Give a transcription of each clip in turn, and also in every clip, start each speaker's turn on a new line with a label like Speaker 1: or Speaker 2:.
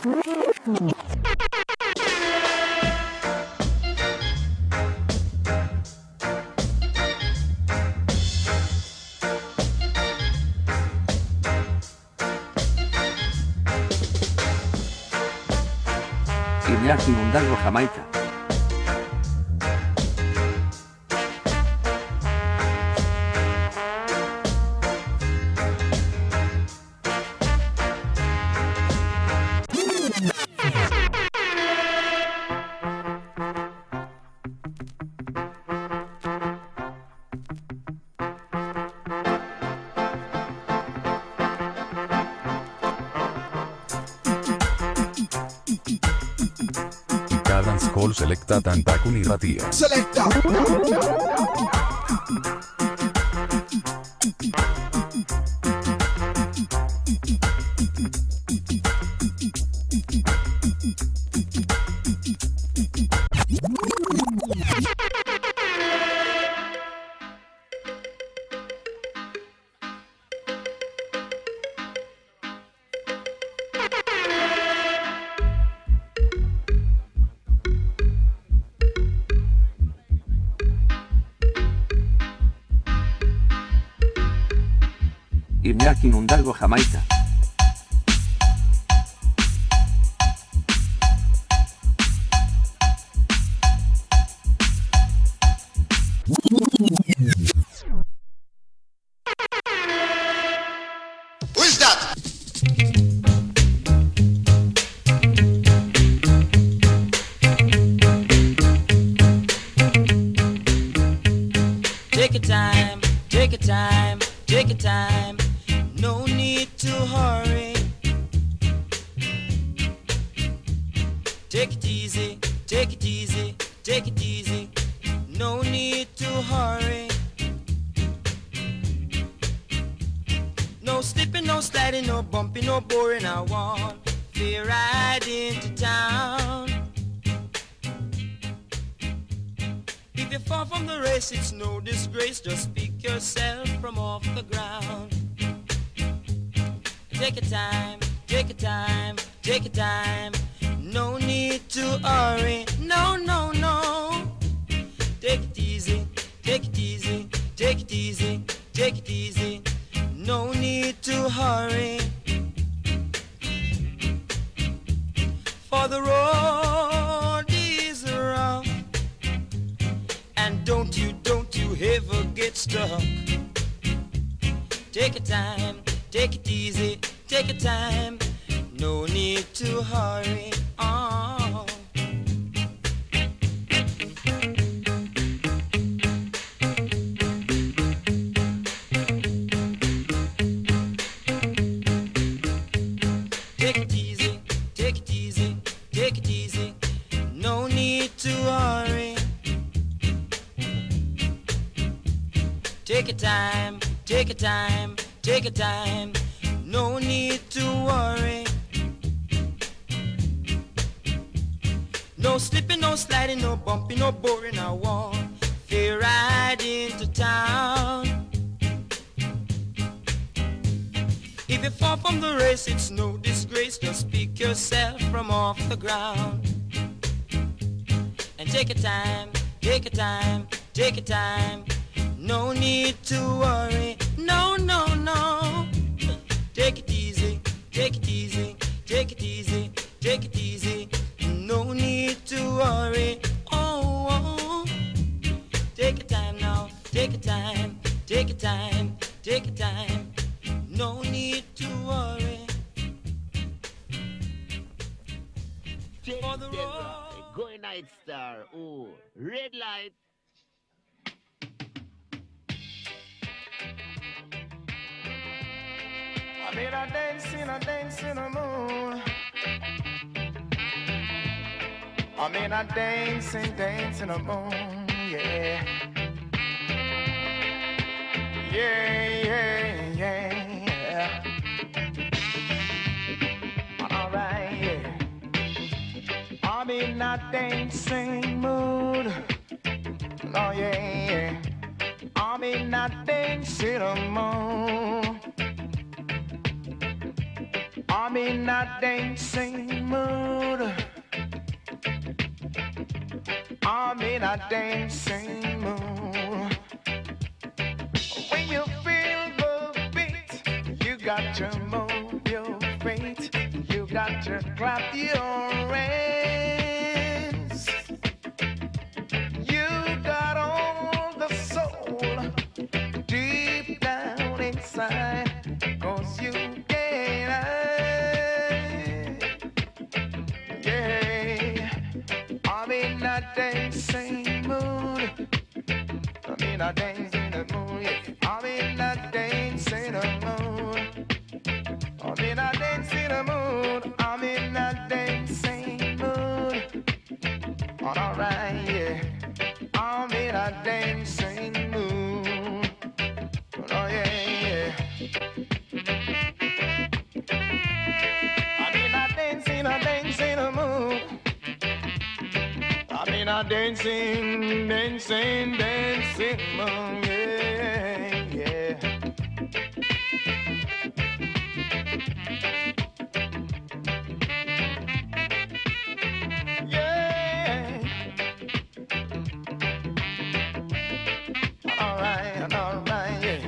Speaker 1: Iñaki Mundalgo, Jamaica.
Speaker 2: Call selecta Tantakun y Ratia.
Speaker 3: Selecta.
Speaker 1: Iñaki Mundalgo, Jamaica.
Speaker 3: Who's that?
Speaker 4: Take your time, take your time, take your time. No need to hurry. Take it easy, take it easy, take it easy. No need to hurry. No slipping, no sliding, no bumping, no boring. I want to ride into town. If you fall from the race, it's no disgrace. Just pick yourself from off the ground. Take your time, take your time, take your time. No need to hurry, no, no, no. Take it easy, take it easy, take it easy, take it easy. No need to hurry. For the road is rough, and don't you ever get stuck. Take your time, take it easy, take your time. No need to hurry. Oh. Take it easy, take it easy, take it easy. No need to hurry. Take your time, take your time, take your time. No need to worry. No slipping, no sliding, no bumping, no boring. I want to ride into town. If you fall from the race, it's no disgrace. Just pick yourself from off the ground. And take your time, take your time, take your time. No need to worry, no, no, no. Take it easy, take it easy, take it easy, take it easy. No need to worry, oh, oh. Take your time now, take your time, take your time, take your time. No need to worry. For the road.
Speaker 5: Going Night Star, ooh, red light.
Speaker 6: I made a dance in the moon. I made a dance in the moon, yeah. Yeah, yeah, yeah. Alright, yeah. I'm in a dancing mood. Oh, yeah, yeah. I'm in a dancing mood. I'm I'm in a dancing mood. I'm in a dancing mood. When you feel the beat, you got to move your feet. You got to clap your hands. You got all the soul deep down inside. 'Cause you can't hide. Yeah, I'm in a dancing mood. I'm in a dancing mood. Yeah, I'm in a dancing mood. I'm in a dancing mood. I'm in a dancing mood. Alright, yeah. I'm in a dancing mood. Oh yeah, yeah. I'm in a dancing mood. I'm in a dancing mood. Yeah, yeah. Yeah. All right, yeah.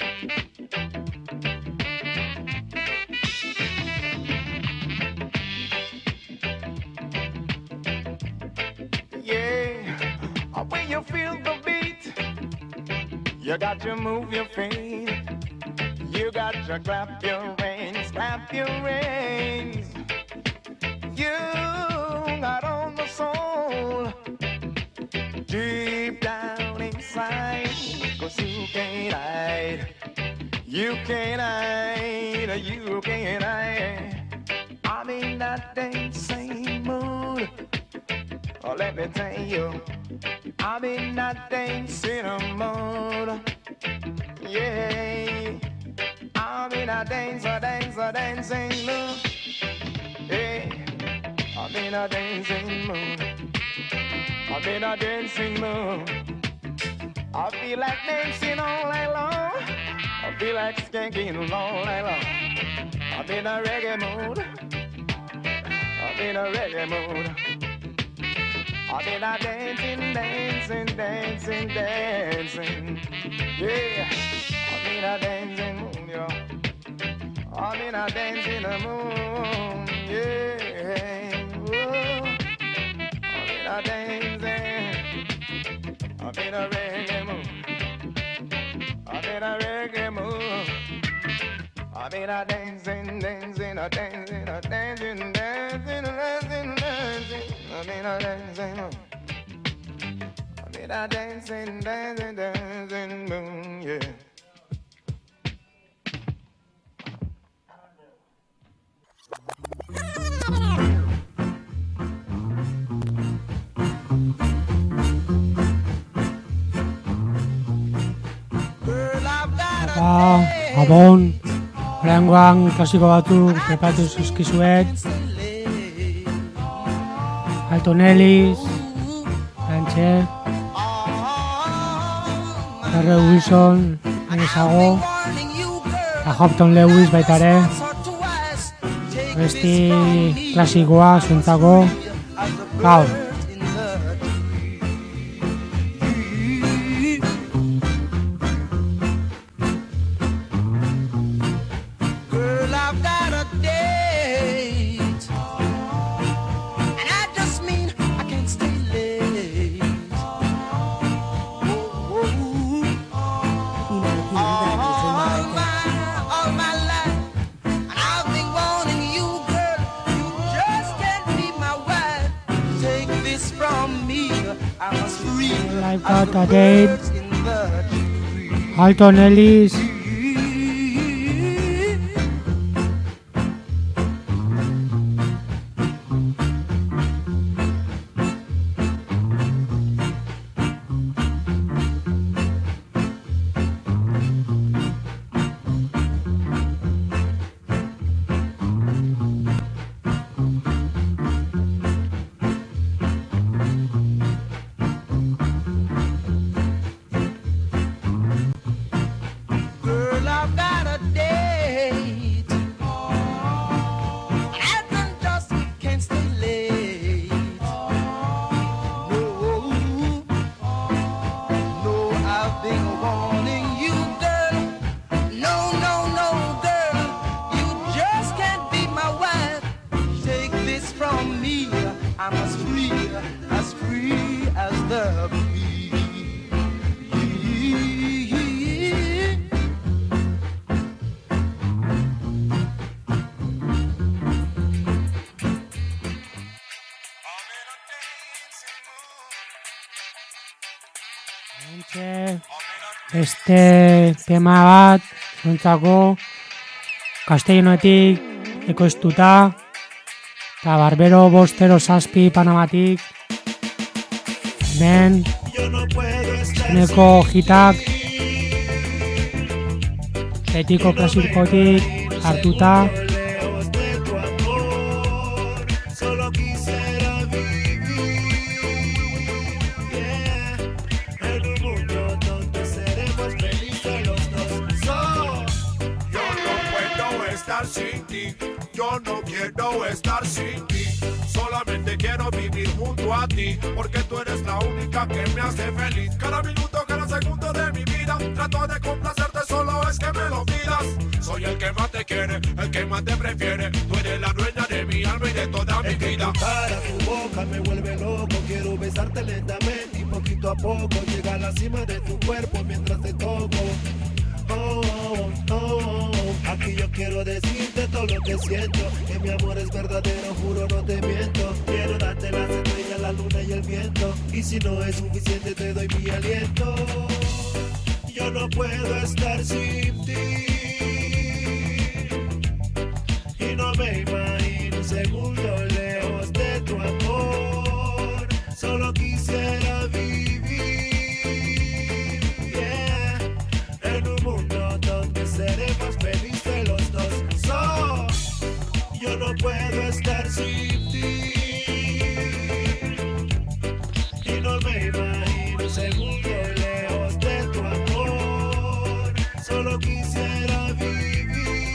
Speaker 6: Yeah, when you feel the beat, you got to move your feet. You got to clap your hands, clap your hands. You got on the soul deep down inside. 'Cause you can't hide. You can't hide. You can't hide. I'm in that dancing mood. Oh, let me tell you, I'm in that dancing mood. Yeah, I'm in a dancing mood. Yeah, I'm in a dancing mood. I'm in a dancing mood. I feel like dancing all night long. I feel like skanking all night long. I'm in a reggae mood. I'm in a reggae mood. I'm in a dancing. Yeah, I'm in a dancing mood, yo. I'm in a dancing mood, yeah. Whoa. I'm in a dancing. I'm in a reggae mood. I'm in a reggae mood. I'm in a dancing. I'm in a dancing mood. I'm in a dancing mood, yeah.
Speaker 3: Gabon, oraingoan klasiko batzuk prepatu zuzkizuet. Alton Ellis, Lantxe, Terry Wilson, Enesago, eta Hopton Lewis baita ere. Besti klasikoa zuentzako gaur. I've got a date. Alton Ellis. Este tema bat, zontzako, Castellonetik, ekoiztuta, eta Barbero 507 Panamatik, hemen, zeneko hitak, betiko klasikotik hartuta,
Speaker 7: sin ti, yo no quiero estar sin ti, solamente quiero vivir junto a ti, porque tú eres la única que me hace feliz. Cada minuto, cada segundo de mi vida, trato de complacerte, solo es que me lo pidas. Soy el que más te quiere, el que más te prefiere, tú eres la dueña de mi alma y de toda mi vida.
Speaker 8: Tu cara, tu boca me vuelve loco, quiero besarte lentamente y poquito a poco llegar a la cima de tu cuerpo mientras te toco. Oh, oh, oh, oh. Aquí yo quiero decirte todo lo que siento, que mi amor es verdadero, juro no te miento. Quiero darte las estrellas, la luna y el viento, y si no es suficiente te doy mi aliento. Yo no puedo estar sin ti, y no me imagino un segundo lejos de tu amor. Solo quisiera vivir, en un mundo donde seremos felices los dos. Yo no puedo estar sin ti, y no me imagino un segundo lejos de tu amor. Solo quisiera vivir,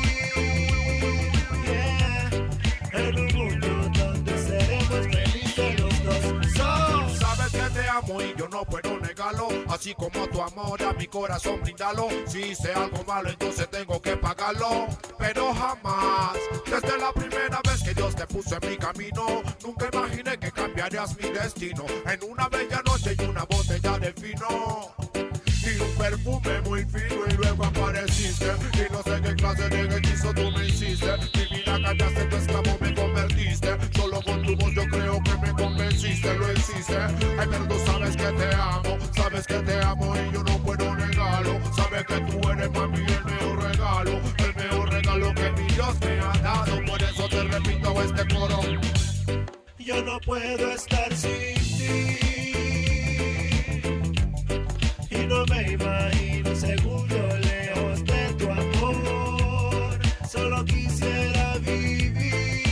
Speaker 8: en un mundo donde seremos felices los dos.
Speaker 7: Sabes que te amo y yo no puedo negarlo, así como tu amor a mi corazón brindalo. Si hice algo malo entonces tengo que pagarlo, pero jamás, desde la primera vez que Dios te puso en mi camino, nunca imaginé que cambiarías mi destino. En una bella noche y una botella de vino y un perfume muy fino, y luego apareciste y no sé qué clase de hechizo tú me hiciste. Mi vida cambiaste, tu esclavo me convertiste, solo con tu voz yo creo que me convenciste, lo hiciste. Ay, pero tú sabes que te amo, sabes que te amo y yo no puedo negarlo. Sabes que tú eres mami el mejor regalo que mi Dios me ha dado. Por eso te repito este coro.
Speaker 8: Yo no puedo estar sin ti, y no me imagino un segundo lejos de tu amor. Solo quisiera vivir,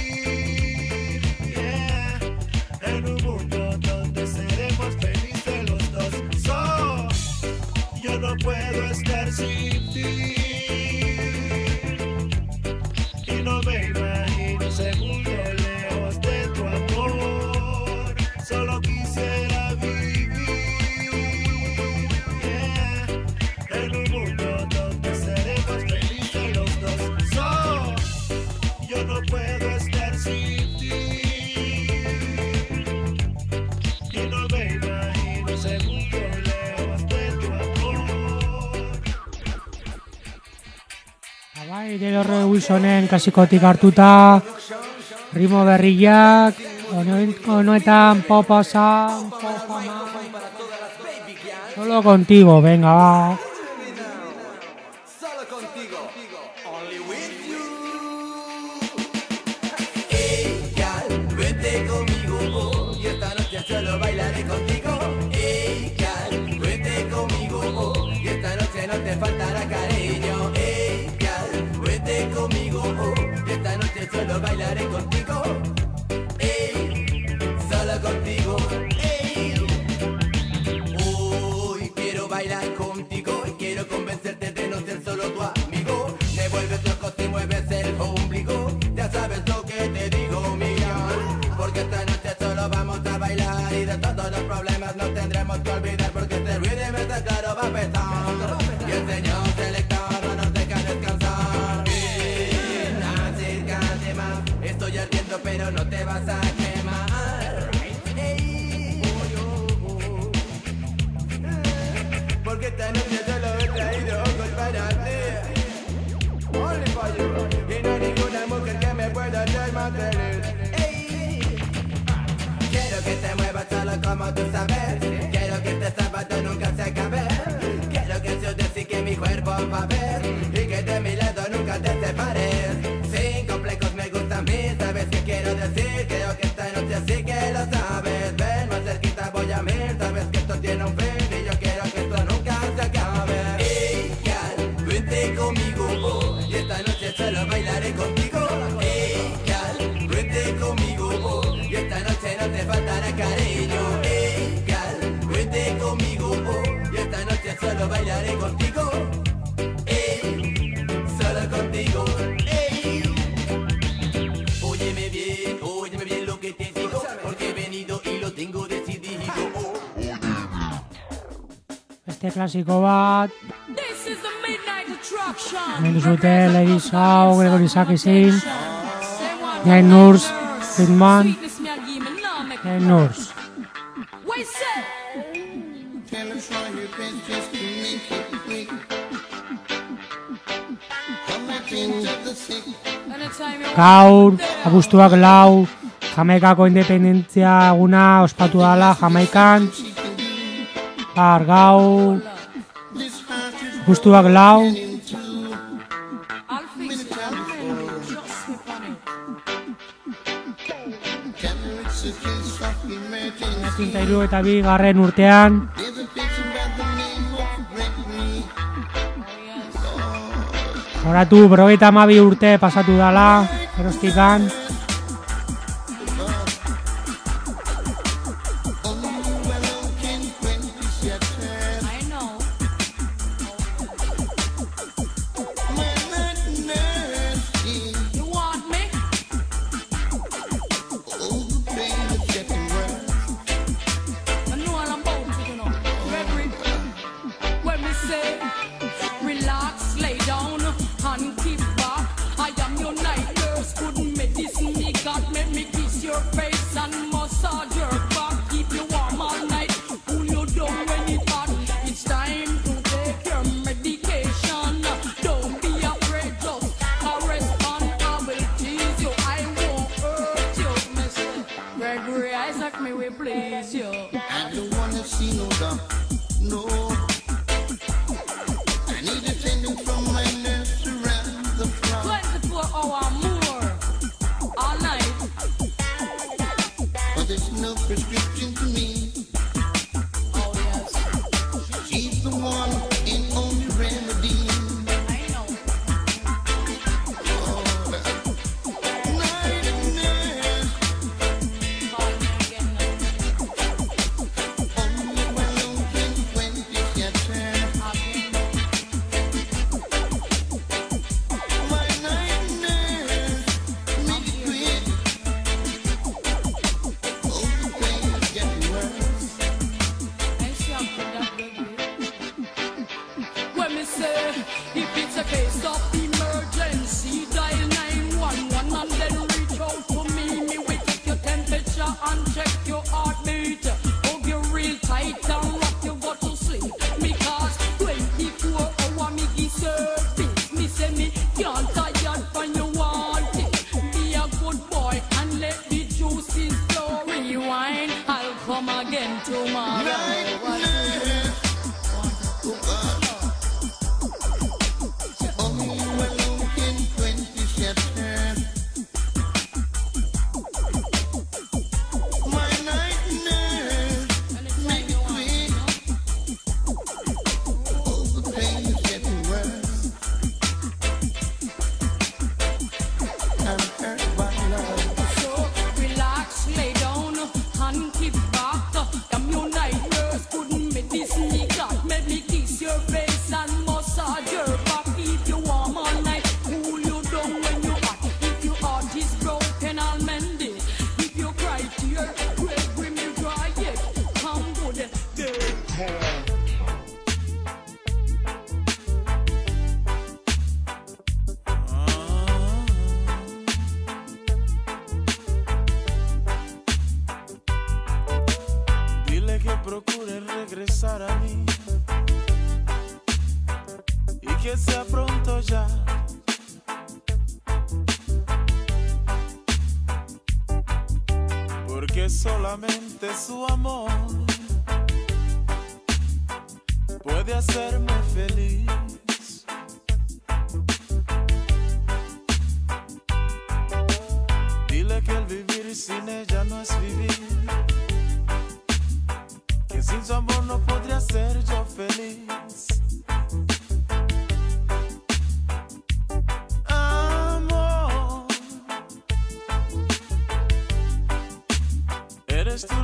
Speaker 8: en un mundo donde seremos felices los dos. Yo no puedo estar sin ti, y no me imagino un segundo lejos de tu amor. Solo quisiera vivir, en un mundo donde seremos felices los dos. Yo no puedo estar sin ti, y no me imagino un segundo lejos de tu amor.
Speaker 3: Bai, Taylor Wilsonen klasikotik hartuta, ritmo berriak, honetan popasan, popaman, solo contigo, venga, va.
Speaker 4: Solo contigo, only with you. Hey, girl, vente conmigo, y esta noche solo bailaré contigo. Hey, girl, vente conmigo, y esta noche no te faltará cariño. Hey, girl, vente conmigo, y esta noche solo bailaré contigo. Hey, solo contigo. Hey, hoy quiero bailar contigo y quiero convencerte de no ser solo tu amigo. Me vuelves loco si mueves el ombligo. Ya sabes lo que te digo, mi amor, porque esta noche solo vamos a bailar y de todos los problemas nos tendremos que olvidar, porque este rhythm está claro, va a pesar. Y el señor selector no nos deja descansar. Ven, acércate más, estoy ardiendo pero no te vas a quemar. Ey, porque esta noche solo he traído ojos para ti. Only for you. Y no hay ninguna mujer que me pueda hacer más feliz. Ey, quiero que te muevas solo como tú sabes. Quiero que este sábado nunca se acabe. Quiero que se
Speaker 9: mi cuerpo pa' ver y que de mi lado nunca te separes. Sin complejos me gusta a mí, sabes qué quiero decir. Creo que esta noche sí que lo sabes. Ven más cerquita, voy a ver. Sabes que esto tiene un fin y yo quiero que esto nunca se acabe. Hey, girl, vente conmigo y esta noche solo bailaré contigo. Hey, girl, vente conmigo y esta noche no te faltará cariño. Hey, girl, vente conmigo y esta noche solo bailaré contigo. Hey, solo contigo. Hey. Óyeme bien lo que te digo, porque he venido y lo tengo decidido.
Speaker 3: Este klasiko bat hemen duzute Lady Shaw, Gregory Sarkisian, Night Nurse, Friedman, Night Nurse. Gaur, abuztuak 4, Jamaikako independentzia eguna ospatu dela Jamaikan. Gaur, abuztuak 4. Eta 2 urtean horatu 52 urte pasatu dala erostikan.
Speaker 10: Que sea pronto ya. Porque solamente su amor puede hacerme feliz.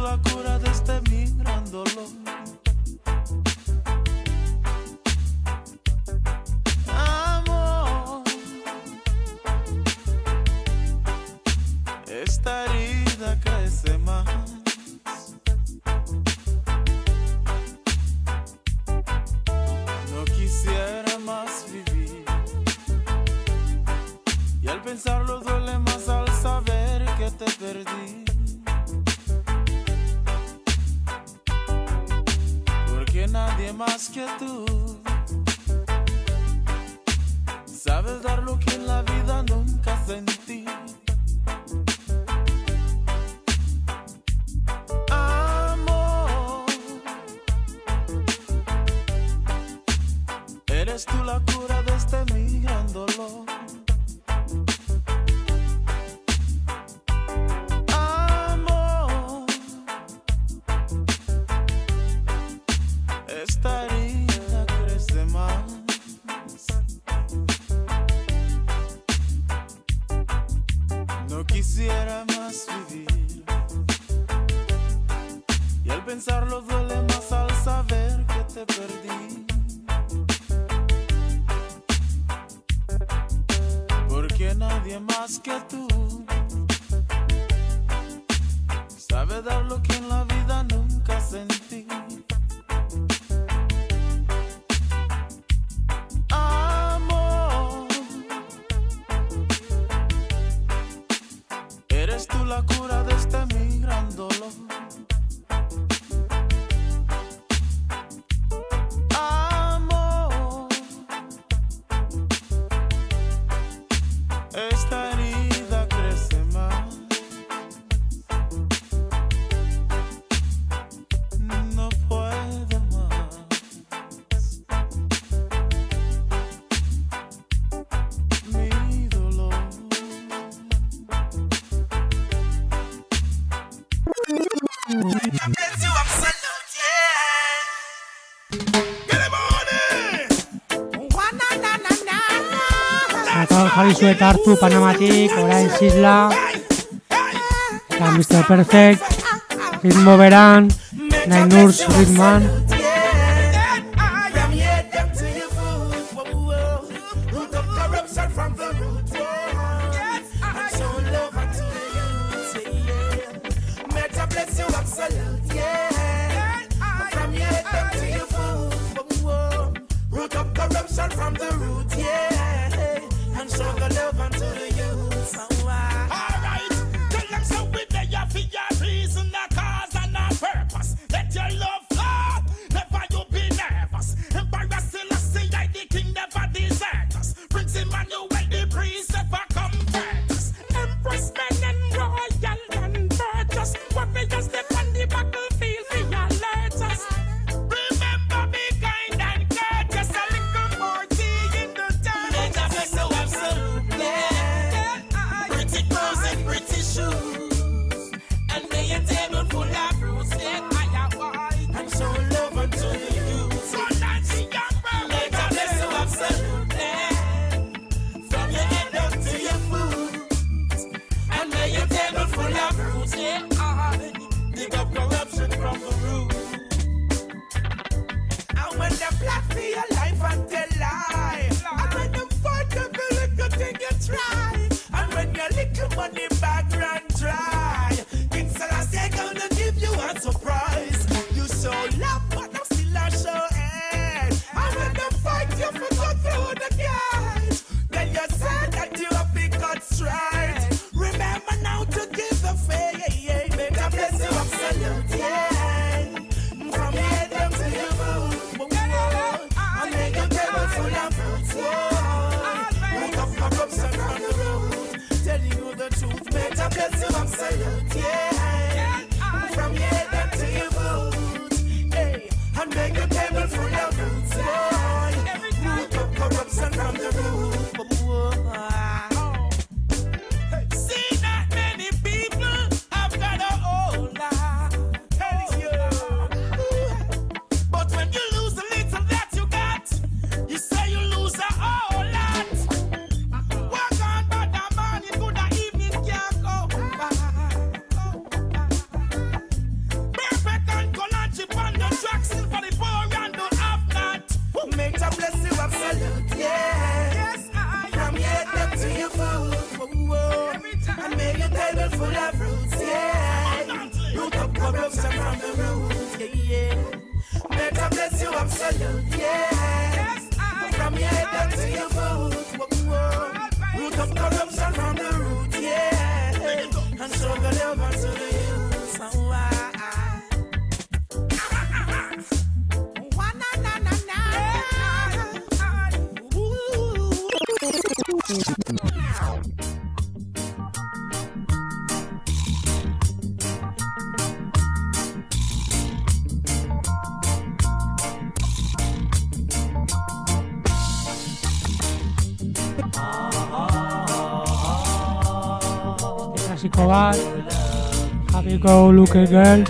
Speaker 10: la cura de este mi gran dolor. Amor, esta herida crece más. No quisiera más vivir. Y al pensarlo duele más al saber que te perdí. Porque nadie más que tú sabes dar lo que en la vida nunca sentí. Amor, eres tú la cura de este mi gran dolor. Amor, esta herida crece más. No quisiera más vivir. Y al pensarlo duele más al saber que te perdí. Porque nadie más que tú sabe dar lo que en la vida nunca sentí. Amor, eres tú la cura de este mi gran dolor. Amor, esta herida crece más. No puedo más. Mi dolor.
Speaker 3: Eta jarri zuet hartu Panamatik, orain Sisla, eta Mr. Perfect, ritmo beran, Nine Nurs ritmoan.
Speaker 6: From the root, yeah, and show the love unto the youth. Alright, tell them so we there for your reason, a cause and a purpose. Let your love flow, never you be nervous. Emperor Selassie, the king never desert us. Prince Emmanuel, the priest never comfort us. Empress men and royal and virtuous, warriors step on the battlefield, they alert us. Remember be kind and courteous, a little more tea in the time. Let us be so absolutely pretty clothes and pretty shoes, and may a table full of fruits, let I have wine and show love unto the youth. So that's the young brother. Let us be so absolutely from your head up to your foot, and may a table full of fruits, let I dig up corruption from the root. And when they plot for your life and tell lie, and when them fight every little thing you try, and when your little money bag run dry, King Selassie gonna give you a surprise. You show love, but I'm still a show end. And when they fight you for go through the gate, then you say that you have been cut straight. Remember now to give the faith. May God bless you absolute, yeah. From your head down to your boot, and make your table full of fruits, root of corruption from the root, telling you the truth. May God bless you absolute, yeah. From your head down to your boot, hey, and make your table full of fruits, root of corruption from the root. See that many people have got a whole lot. But when you lose a little that you got, you say you lose a whole lot. Walk on, but the morning, good evening can't go by.
Speaker 8: bless you, I'm salute, yes. From your head down to your foot. Root of corruption from the root, yeah. And show the love unto the youth. So
Speaker 3: clásico bar, Happy Go Lucky Girl.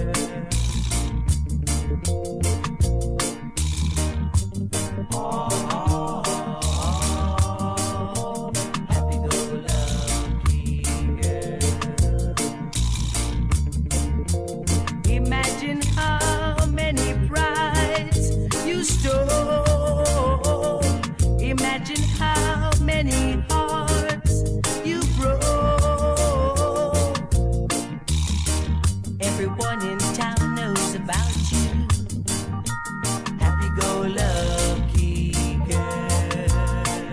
Speaker 11: Imagine how many brides you stole. Imagine how many hearts you broke. Everyone in town knows about you. Happy-go-lucky girl.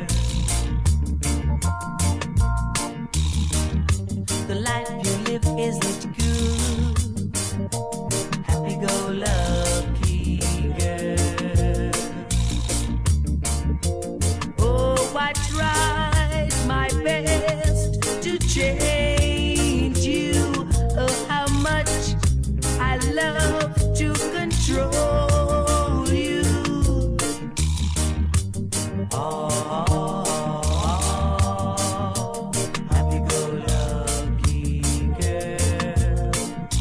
Speaker 11: The life you live isn't good. Happy-go-lucky girl. Oh, I tried my best to change you. Oh, how much I love to control you. Oh, happy-go-lucky girl.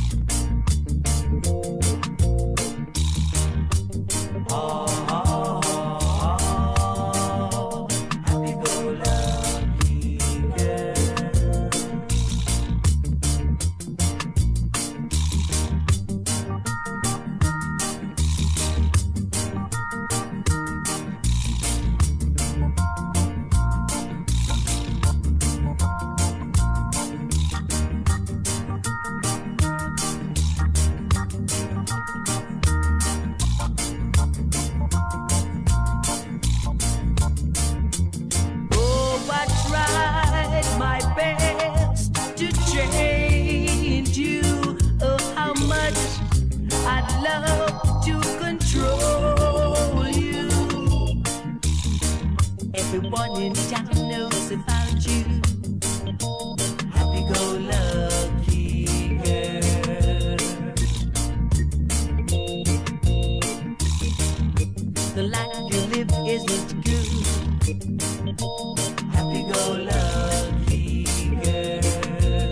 Speaker 11: Oh, happy-go-lucky girl. Oh, I tried my best to change you. Oh, how much I'd love to control you. Everyone in town knows about you. Happy-go-lucky girl. The life you live isn't good. Happy-go-lucky girl.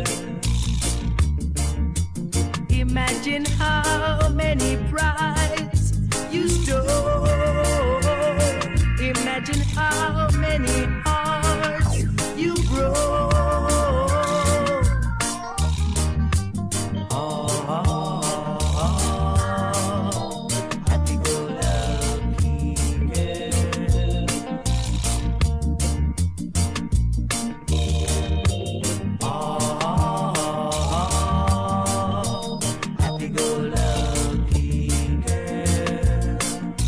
Speaker 11: Imagine how many prides you stole. Imagine how many hearts you broke. Happy-go-lucky girl. Happy-go-lucky girl.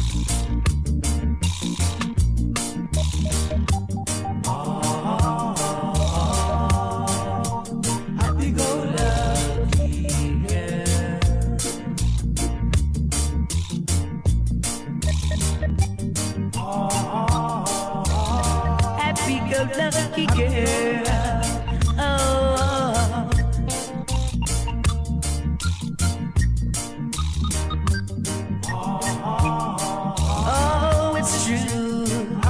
Speaker 11: Happy-go-lucky girl. Happy-go-lucky girl. Oh, it's true.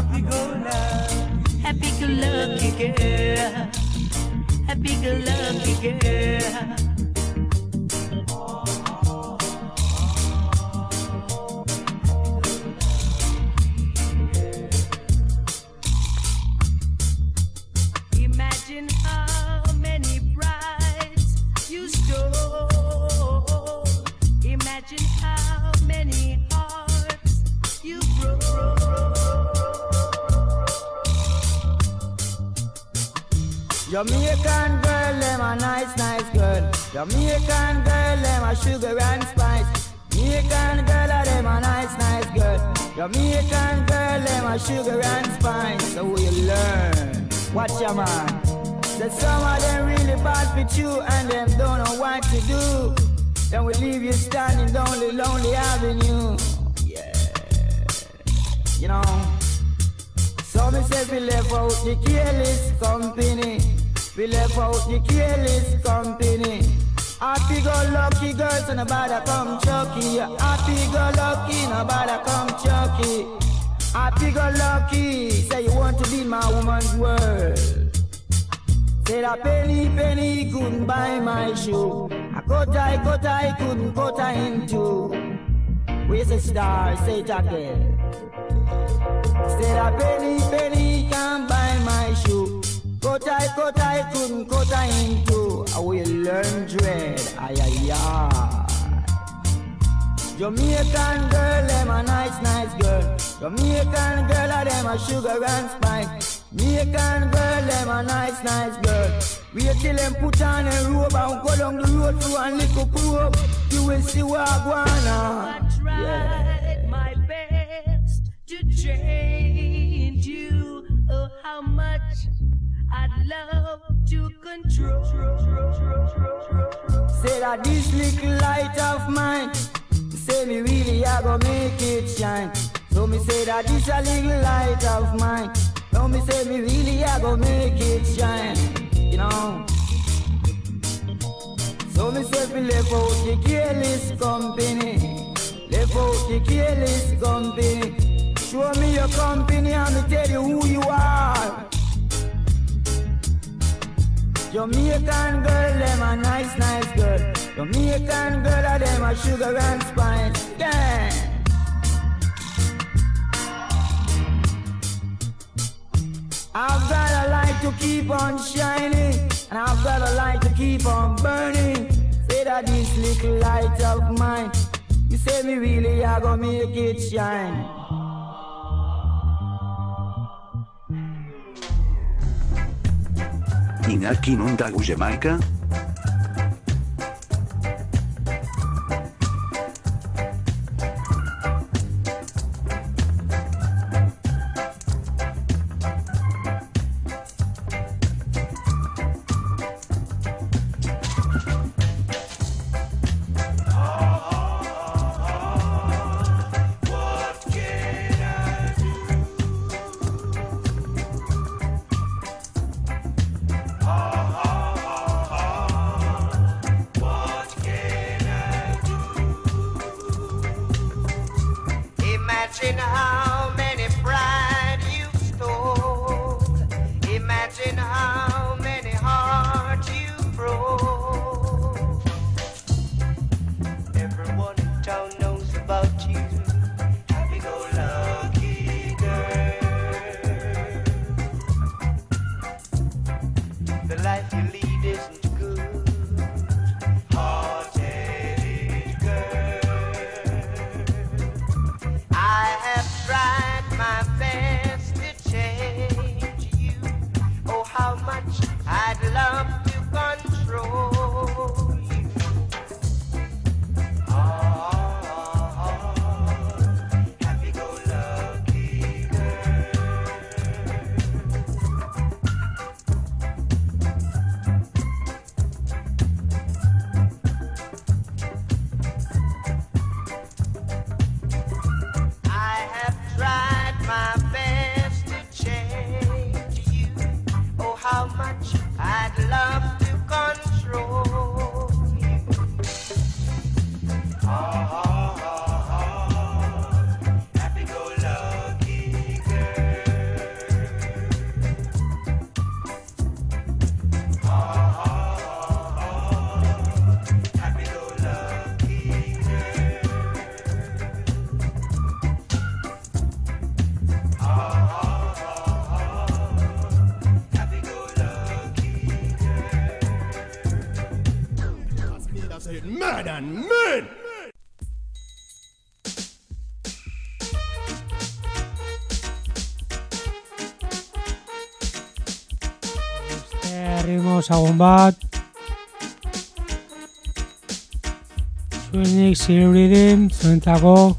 Speaker 11: Happy-go-lucky girl. Happy-go-lucky girl. Imagine how many brides you stole. Imagine how many hearts you broke.
Speaker 12: Jamaican girl, them a nice, nice girl. Jamaican girl, them a sugar and spice. Jamaican girl, them a nice girl. Jamaican girl, them a sugar and spice. So you learn. Watch your man. That some of them really bad for you and them don't know what to do. Then we leave you standing down the lonely avenue. Yeah, you know. So me say we left out the careless company. We left out the careless company. Happy go lucky girls and nobody come chucky. Happy go lucky, nobody come chucky. Happy go lucky, say you want to be my woman's world. Say that penny couldn't buy my shoe. A cut I couldn't cut her into. Where's the star? Say it again. Say that penny can't buy my shoe. Cut I couldn't cut her into. I will learn dread. Ay ay ay. Jamaican girl, them a nice girl. Jamaican girl, them a sugar and spice. Jamaican girl, them a nice girl. Wait till them put on a robe and go down the road through a little probe. You will see what I wanna.
Speaker 11: I tried my best to change you. Oh, how much I'd love to control.
Speaker 12: Say that this little light of mine, say me really I go make it shine. So me say that this a little light of mine. So me say me really I go make it shine. You know. So me say we left out the careless company. Left out the careless company. Show me your company and me tell you who you are. Jamaican girl, them a nice girl. Jamaican girl, them a sugar and spice. Yeah. I've got a light to keep on shining, and I've got a light to keep on burning. Say that this little light of mine, you say me really I gonna make it shine.
Speaker 1: Inaki Nundagu Jamaica.
Speaker 13: Imagine how many pride you stole. Imagine how many hearts you broke. Everyone in town knows about you. Happy-go-lucky girl. The life you lead isn't good. Hard-headed girl. I have tried my best to change you. Oh, how much I'd love to control you. Happy-go-lucky girl. I have tried my best to change you. Oh, how much I'd love to control you. Happy-go-lucky girl. Happy-go-lucky girl.
Speaker 8: Mad and men!
Speaker 3: Ritmo sagun bat. zuenik ziruridin, zuentzako.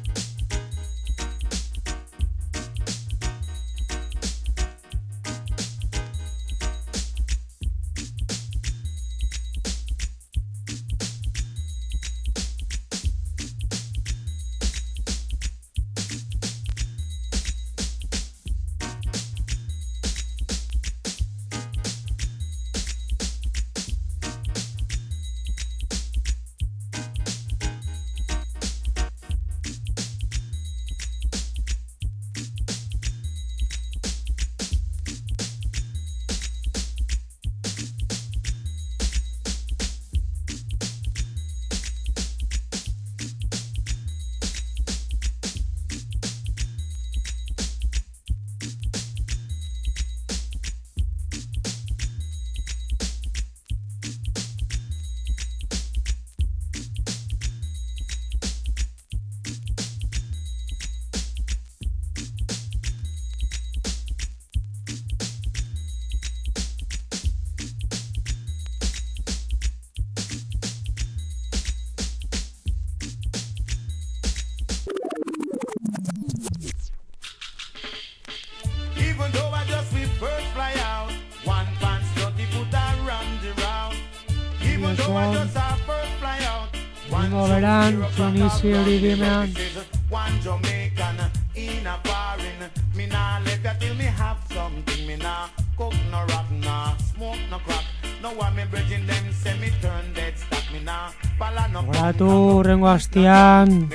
Speaker 3: Moverán, Tunisi, Uridimean.
Speaker 14: One Jamaican in a foreign. Me nah let you till me have something. Me nah cook no rock, nah smoke no crack. No one me bridging them say me turn dead stock. Me nah pala no.
Speaker 3: Horatu, rengo hastian.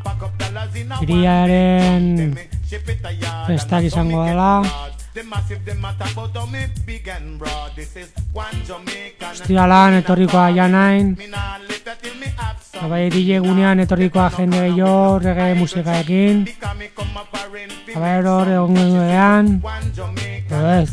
Speaker 3: Iriaren festak izango dela. Ostialan etorrikoa janain. Abai gunean etorrikoa jende gehiago reggae musikaekin. Abai eror egon genuean. Pero ez.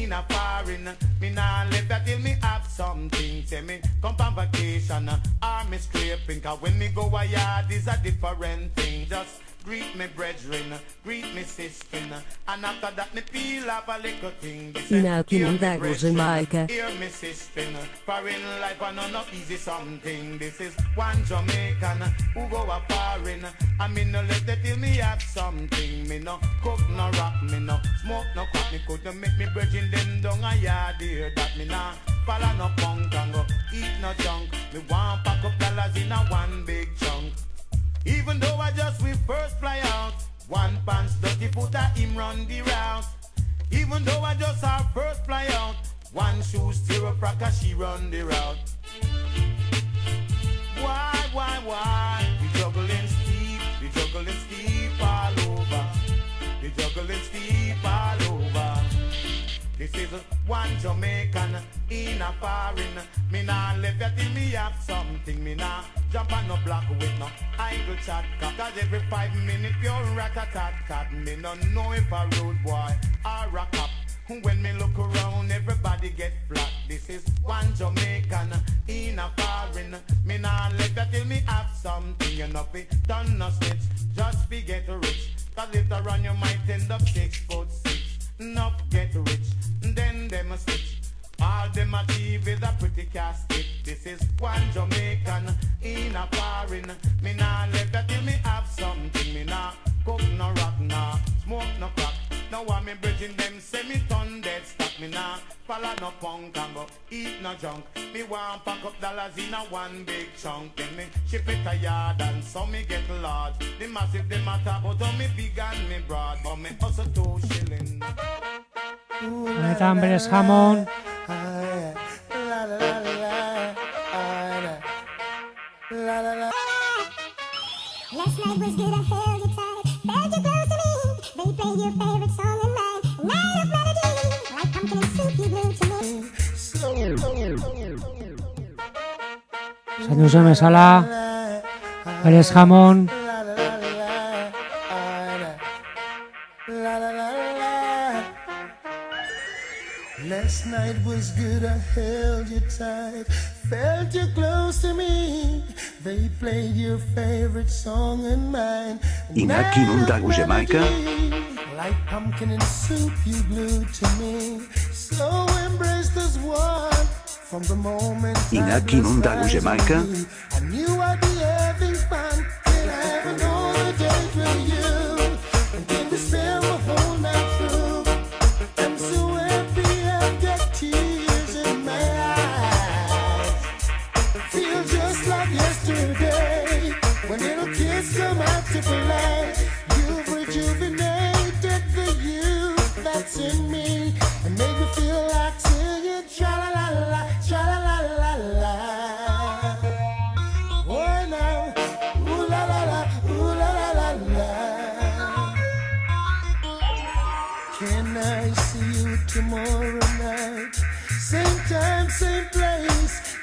Speaker 14: Greet me brethren, greet me sister, and after that me peel up a little thing.
Speaker 15: Inakin Jamaica.
Speaker 14: Hear me sister, foreign life and not easy something. This is one Jamaican who go a foreign. I mean no let it till me have something. Me no cook no rock, me no smoke no crack. Me couldn't make me brethren them down a yard here that me nah follow no punk and go eat no junk. Me want pack up dollars in a one big chunk. Even though I just we first fly out, one pants dirty foot a him run the route. Even though I just our first fly out, one shoe still a frack she run the route. Why? The juggling steep all over. The juggling steep all over. This is one Jamaican in a foreign. Me nah let you till me have something. Me nah jump on no block with no idle chat. Cause every 5 minutes you're rat-a-tat-tat. Me no know if a road boy or a cop. When me look around, everybody get flat. This is one Jamaican in a foreign. Me nah let you till me have something. You know fi done no snitch, just fi get rich. Cause later on you might end up 6'6". Enough get rich, then them a stitch. All them achieve is a pretty casket. This is one Jamaican in a foreign. Me nah let you till me have something. Me nah cook no rock, nah smoke no crack. No one me bridging them say me turn dead stock. Me nah follow no punk and go eat no junk. Me want pack up dollars in a one big chunk. Then me ship it a yard and so me get large. The massive them a talk but on me big and me broad. But me hustle 2 shillings.
Speaker 3: Honetan berez jamon.
Speaker 16: Last night was good, I held you tight, felt you close to me. They played your favorite song of mine, Night of Melody. Like pumpkin and soup, you blew to me.
Speaker 3: Esan duzen bezala, berez jamon.
Speaker 8: Last night was good, I held you tight, felt you close to me. They played your favorite song and mine.
Speaker 1: Inakin Undagu Jamaica.
Speaker 8: Like pumpkin and soup, you glued to me. So embraced as one from the moment
Speaker 1: Inakin Undagu Jamaica.
Speaker 8: I knew at the end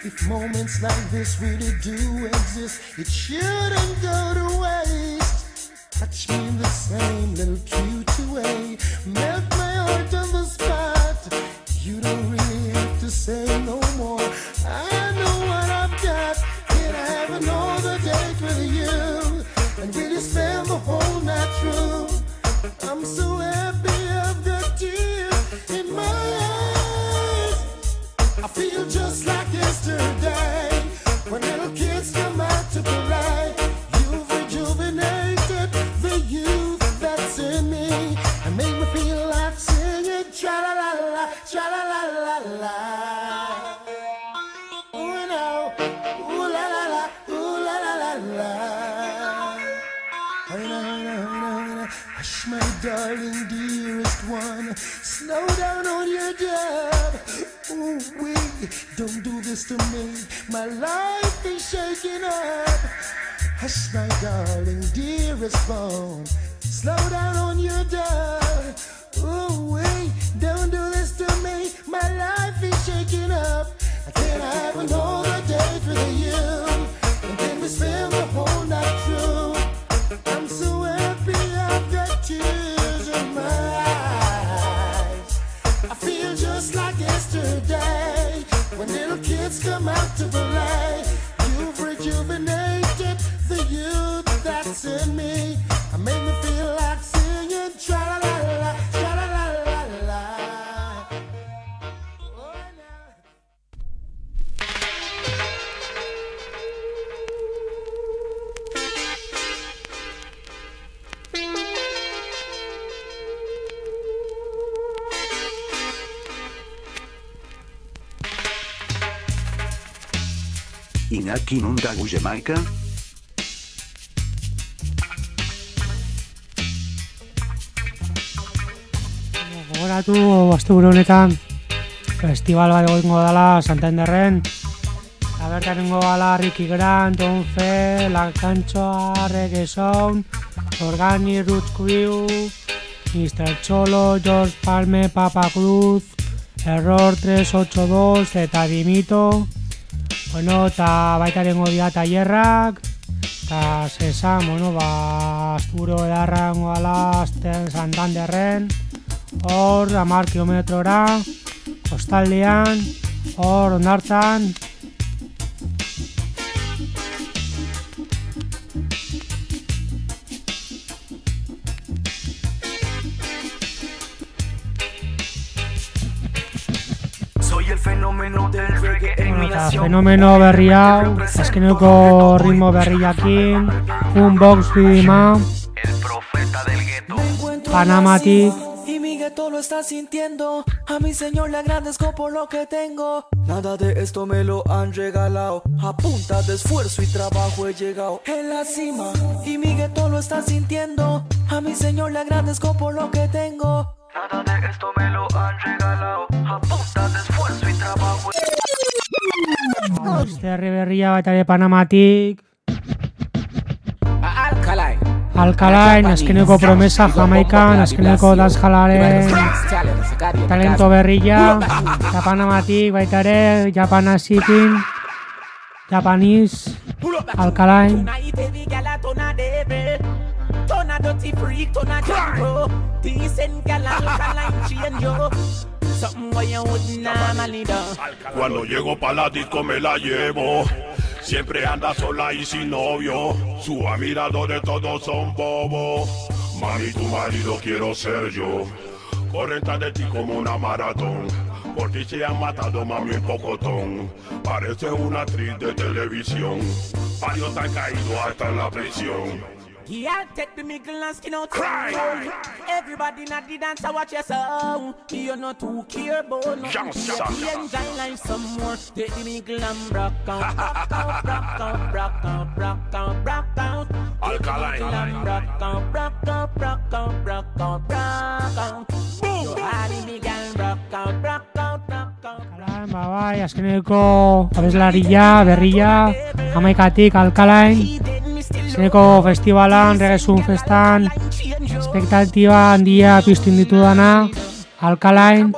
Speaker 8: If moments like this really do exist, it shouldn't go to waste. Touch me in the same little cute way, melt my heart on the spot. You don't really have to say no more. I know what I've got. Can I have another date with you and really spend the whole night through? I'm so happy I've got tears in my eyes. I feel just like yesterday when little kids come out to play. You've rejuvenated the youth that's in me and made me feel like singing tra-la-la-la, tra-la-la-la-la. Ooh no, ooh la la la, ooh la la la la. Hush my darling dearest one, slow down on your dub. Ooh wee, don't do this to me, my life is shaking up. Hush my darling dearest one, slow down on your dub. Ooh wee, don't do this to me, my life is shaking up. I can't have another date with you, and then we spend the whole night through. I'm so happy I've got tears in my eyes. I feel just like yesterday when little kids come out to play. You've rejuvenated the youth that's in me. I made me feel like singing tra-la-la-la, tra-la-la-la-la.
Speaker 1: Iñaki nundagu Jamaica?
Speaker 3: Gogoratu asteburu honetan festival bat egongo dela Santanderren. Eta bertan egongo dela Ricky Grant, Don Fe, La Canchoa, Reggae Sound, Organi, Roots Crew, Mr. Cholo, George Palme, Papa Cruz, Error 382 eta Dimito. Bueno, eta baita egongo dira tailerrak, eta zesan, asteburu edarra egongo dela Santanderren. Hor, 10 kilometrora, kostaldean, hor, Hondartzan. Eta fenomeno berri hau, azkeneko ritmo berriakin, un box bidima, Panamatik.
Speaker 17: Y mi gueto lo está sintiendo, a mi señor le agradezco por lo que tengo. Nada de esto me lo han regalado, a punta de esfuerzo y trabajo he llegado en la cima. Y mi gueto lo está sintiendo, a mi señor le agradezco por lo que tengo. Nada de esto me lo han regalado, a punta de esfuerzo y trabajo.
Speaker 3: Herri berria baita ere Panamatik. Alkalain, azkeneko promesa Jamaikan, azkeneko dansjalaren talento berria. Eta Panamatik baita ere Japanasikin, Japanese, Alkalain.
Speaker 7: Cuando llego pa' la disco me la llevo. Siempre anda sola y sin novio. Su admiradores todos son bobos. Mami, tu marido quiero ser yo. Corren tras de ti como una maratón. Por ti se han matado, mami, un pocotón. Parece una actriz de televisión. Varios han caído hasta en la prisión.
Speaker 17: Yeah, take the mickle and skin out. Cry. Everybody not the dance, watch your song. You're not too care about no. Enjoy life some more. Take the mickle and rock out, rock out, rock out, rock out, rock out, rock out. Alkaline. Rock out, rock out, rock out, rock out, rock out. Boom. Hardy Miguel, rock out, rock out, rock out.
Speaker 3: Alkaline, bai, azkeneko abeslaria, berria, Jamaikatik, Alkaline. Azkeneko festivalan, Reggae Sun festan, espektatiba handia piztu ditu dana, Alkaline.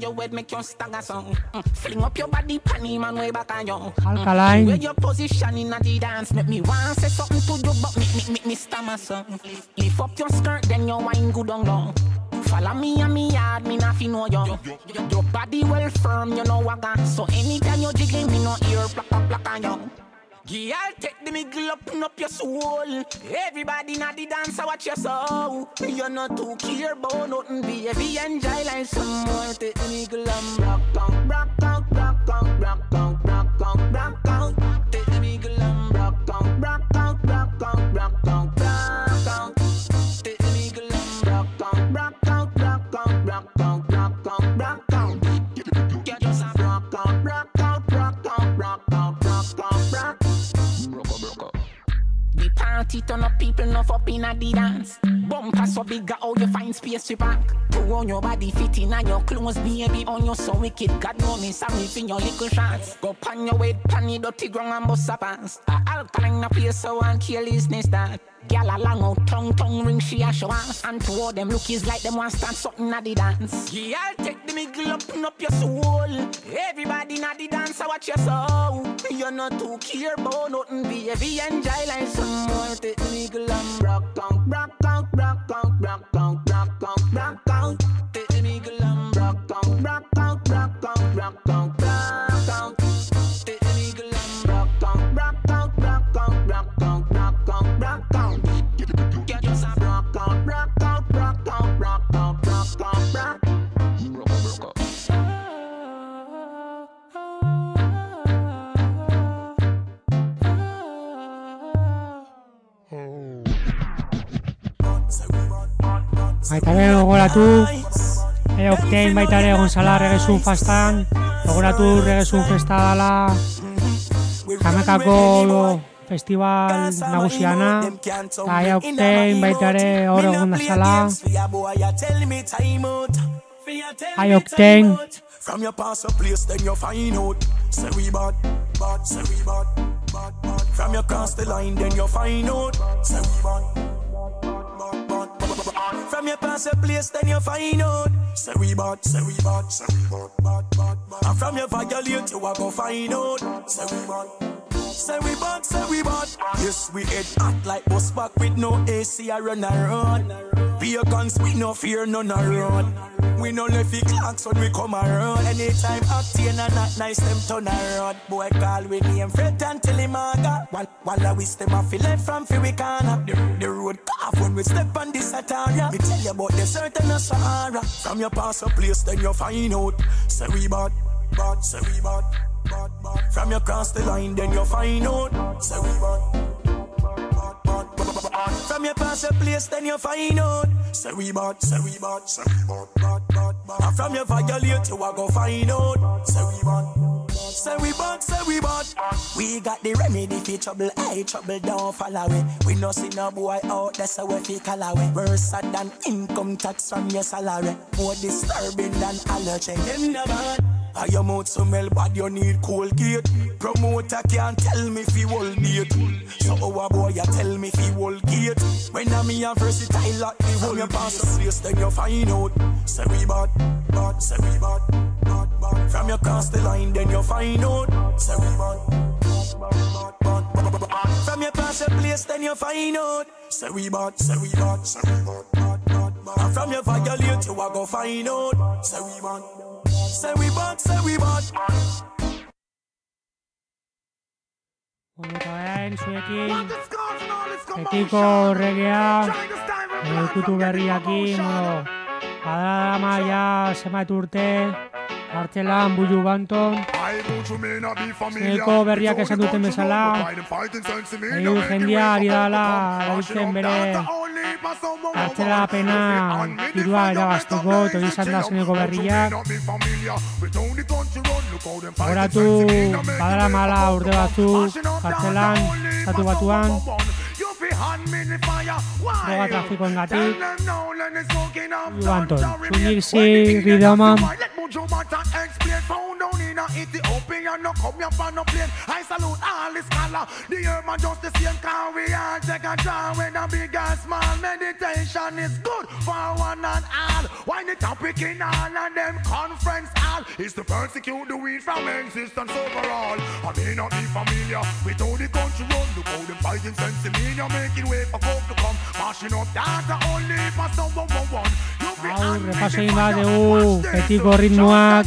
Speaker 17: Fling up your body, panty man way back on you.
Speaker 3: Alkaline.
Speaker 17: Where your position in the dance, make me want say something to you, but me stammer son. Lift up your skirt, then your wine good on long. Follow me and me yard, me not fi know you. Your body well firm, you know what I got. So anytime you jiggling, me no ear plack on you. Yeah, I'll take the middle up your soul. Everybody na the dance, I watch your soul. You're not too care about nothing, baby. Enjoy life some more. Take the middle and rock out. Take the middle and rock out. Take the middle and rock out. You just a rock out. The party turn up, people enough up in a the dance. Bumper so big, how you find space to park. Put on your body fitting and your clothes, baby, on you so wicked. God know me, sorry for your little shots. Go pan your weight, pan your dirty ground and bust a pants. Alkaline a place so one carelessness that. Gyal a long out, tongue ring, she a show ass. And two of them look is like them want start something at the dance. Yeah, I'll take the middle up your soul. Everybody na the dance, I watch your soul. You're not too care about nothing, baby. Enjoy life some more. Take the middle and rock out. Take the middle and rock out. Take the middle and rock out. You just a rock out.
Speaker 3: Baita ere gogoratu Octane baita ere egon zala Reggaesun fastan. Gogoratu Reggaesun festa dala Jamekako festival nagusiana. Eta Octane baita ere hor egon da zala. Octane.
Speaker 8: From your past a place, then you find out. Say we bad. From your cross the line, then you find out. Say we bad. From your past a place, then you find out. Say we bad. And from your violate, you a go find out. Say we bad. Yes, we head hot like bus back with no AC, I run around. Be a guns, we no fear none around. We no left the clocks when we come around. Anytime Octane and not nice, them turn around. Boy call with name Fred until him aga. While I wish them a feel left from fi we corner. The road off when we step on this Ataria. Me tell you about the certain Sahara. From your past a place, then you find out. Say we bad. From your cross the line, then you find out. Say we bad. From your past a place, then you find out. Say we bad. And from your violate, you a go find out. Say we bad. We got the remedy for trouble, trouble don't fall away. We no see no boy out, that's how we feel call away. Worse than income tax from your salary. More disturbing than allergy. Them no bad. Are your mouth smell bad, you need Colgate. Promoter can't tell me if you hold date. So our boy you tell me if you hold gate. When I'm me a versatile like the whole you pass the place, then you find out. Say we bad. From your cross the line, then you find out. Say we bad. From your pass the place, then you find out. Say we bad. And from your violate, you a go find out. Say we bad.
Speaker 3: Bueno, eta orain zuekin Betiko reggaea ikutu berriakin Badama ja zenbait urte Kartzelan Buju Banton Zueko berriak esan duten bezala jendia ari dala erabiltzen bere kartzela pena dirua erabasteko eta izan da zeneko berriak Horatu badara mala urte batzuk kartzelan, estatu batuan droga trafikoengatik Buju Banton, Sunixi Ridoman
Speaker 7: Buju Banton explain. Found down in Ethiopia, no come here for no plane. I salute all the scholar. The urban just the same, can we all take a draw with a big and small. Meditation is good for one and all. Why the topic in all of them conference hall is to persecute the weed from existence overall. I may not be familiar with how the country run. Look how them fighting sense in media, making way for folk to come. Mashing up data only for someone one.
Speaker 3: Hau, repaso egin bat dugu, betiko ritmoak.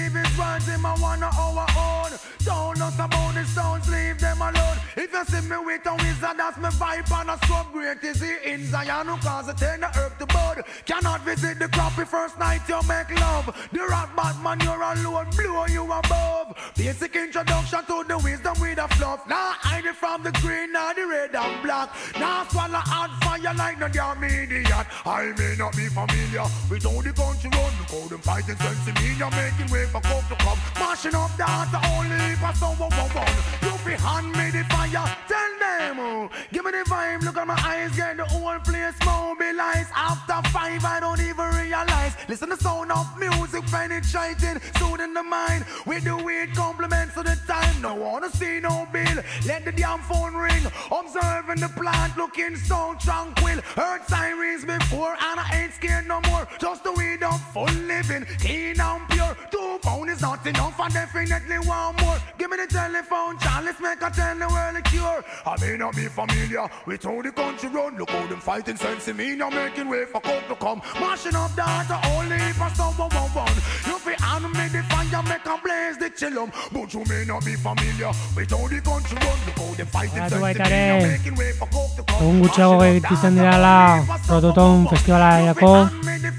Speaker 7: Don't us about the stones, leave them alone. If you see me with a wizard, that's my vibe and a scrub. Great is he in Zion who cause a turn the herb to bud. Cannot visit the crop the first night you make love. The rock Batman you're alone, blow you above. Basic introduction to the wisdom with a fluff. Now hide it from the green or the red and black. Now swallow hot fire like no damn idiot. I may not be familiar with how the country run. Look how them fighting sense in media, making way for coke to come. Mashing up data only for someone one. You be hand me the fire, tell them, give me the vibe, look at my eyes, get the whole place mobilized. After 5 I don't even realize. Listen the sound of music penetrating, soothing the mind. With the weird compliments of the time. No wanna see no bill, let the damn phone ring. Observing the plant, looking so tranquil. Heard sirens before and I ain't scared no more. Just the weed of full living, clean and pure. 2 pounds is not enough, I definitely want more. Give me the telephone, Charles, make a tell the world a cure. I may not be familiar with how the country run. Look how them fighting sense in me, now making way for coke to come. Mashing up data only for someone one. You fi animate the fire, make a blaze the chillum. But you may not be familiar with how the country run. Look how them fighting sense in me, now making way for coke to come.
Speaker 3: Egun gutxiago egiten direla Prototon festivalarako.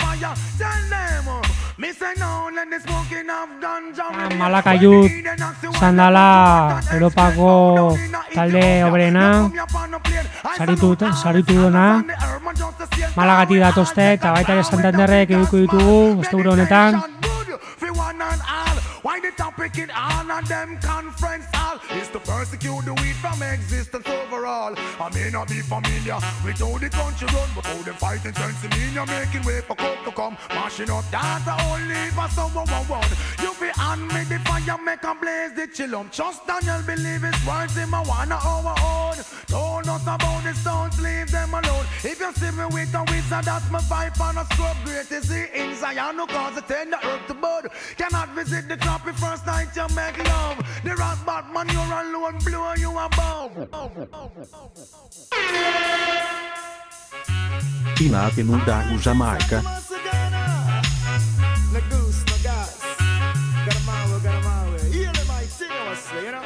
Speaker 3: Malaka Youth sandala Europako talde obrena saritu dona. Malagatik datozte eta baita ere Santanderrek eduko ditugu asteburu honetan.
Speaker 7: Why the topic in all of them conference hall is to persecute the weed from existence overall. I may not be familiar with how the country run, but how them fighting sense in media, making way for coke to come. Mashing up data only for someone one. You be on me the fire, make a blaze the chillum. Trust Daniel, believe his words, him I wanna our own. Told us about the stones, leave them alone. If you see me with a wizard, that's my vibe on a scrub. Great is he in Zion who cause a tender herb to bud. Cannot visit the happy first night you make love. The rock Batman you're alone, blow you above.
Speaker 1: Tina tenuta Jamaica.
Speaker 6: No goose, no gas. Got a man, hear them I sing us, you know.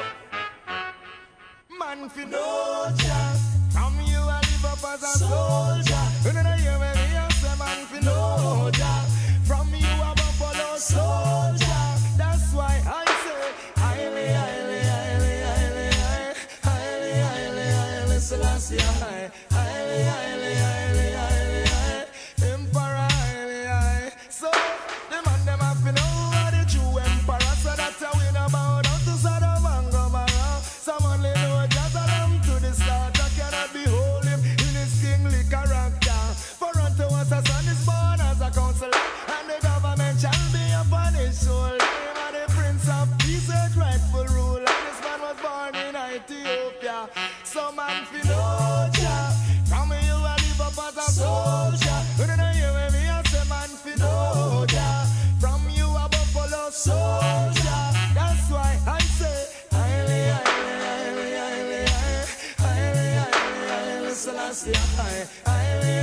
Speaker 6: Man fi know ya. From you I live up as a soldier. You know you me I say man fi know ya. From you I buffalo soldier. That's why I say, highly, Selassie, highly, Emperor, highly. So, the man them have to know what the true emperor. So that's how we know about how to Sodom and Gomorrah. Some only know just a lamb to the slaughter. Cannot behold him in his kingly character. For unto us a son is born as a counselor, and the government shall be upon his shoulder. Rightful rule, and this man was born in Ethiopia. So man fi know ya. From you I live up as a soldier. You know you hear me I say man fi know ya. From you a buffalo soldier. That's why I say highly, Selassie, highly,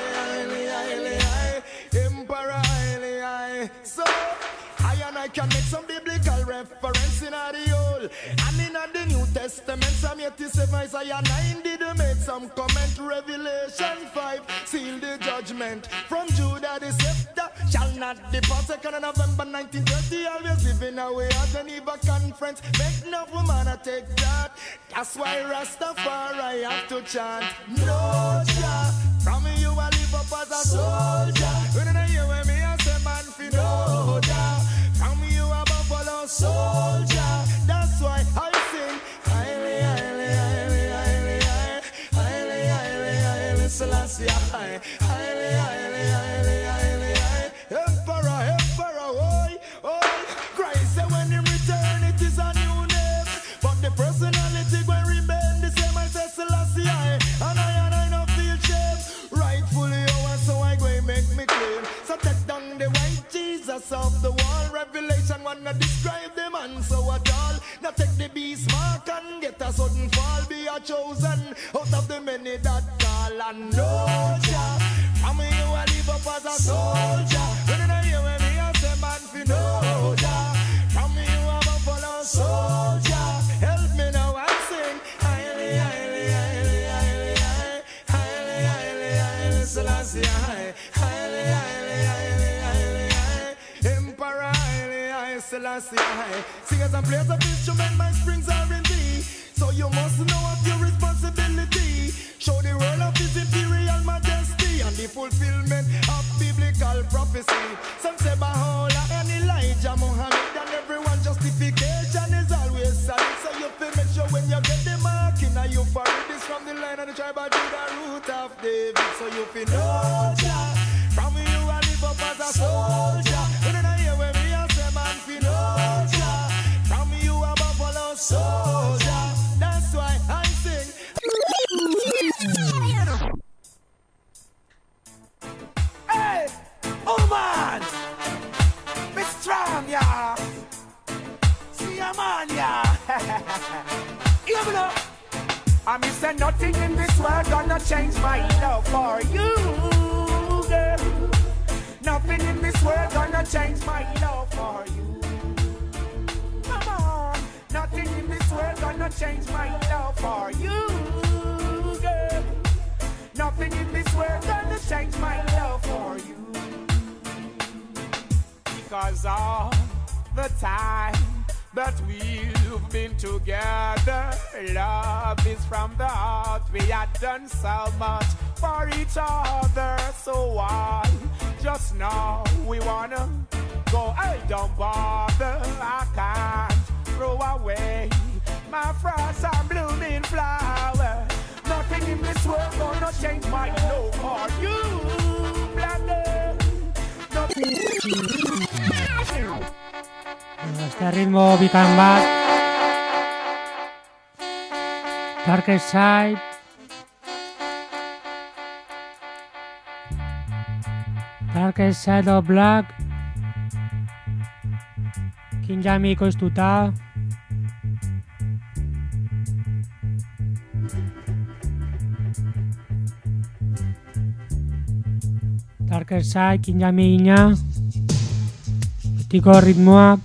Speaker 6: Emperor, highly. So I can make some biblical reference in the Old and in the New Testament. Psalm 87 Isaiah 9 did make some comment. Revelation 5 seal the judgment. From Judah the scepter shall not depart. 2nd of November 1930 always living away at Geneva conference. Make no woman take that. That's why Rastafari have to chant no Jah. From you I live up as a soldier. When I hear me I say man fi no Jah. From you a buffalo soldier. That's why I sing highly, Selassie, highly, Emperor, oi,
Speaker 8: of the wall. Revelation wanna describe the man so at all. Now take the beast mark and get a sudden fall. Be a chosen out of the many that call and know ya. From you I live up as a soldier. When I hear when me I say man fi know ya. From you I'm a follow soldier. Help me now and sing. Highly, highly, highly, highly, highly, highly, highly, highly, Selassie high. Highly, highly, highly, highly, high. Emperor highly, high, Selassie high. Singers and players of instrument, my springs are in thee. So you must know of your responsibility. Show the world of his imperial majesty and the fulfillment of biblical prophecy. Some say Bahola and Elijah, Muhammad, and everyone justification is always solid. So you feel make sure when you get the mark in a you for it is from the line of the tribe of Judah, root of David. So you feel know Jah. From you I live up as a soldier. When I hear when me I say man feel know Jah. From you I'm a follow soldier. That's why I sing.
Speaker 17: Hey, oh man, be strong, yeah. See a man, yeah. Hear me now. I mean, say nothing in this world gonna change my love for you, girl. Nothing in this world gonna change my love for you. Come on, nothing in this world gonna change my love for you, girl. Nothing in this world gonna change my love for you. Because all the time that we've been together, love is from the heart. We had done so much for each other. So why just now we wanna go? Hey, don't bother, I can't throw away my frost and blooming flower. Nothing in this world gonna change my love for you, black girl.
Speaker 3: Este ritmo we come back. Darkest Side. Darkest Side of Black. Kinjami kostuta. Darkest Side, Kinjami ina. Betiko ritmoak.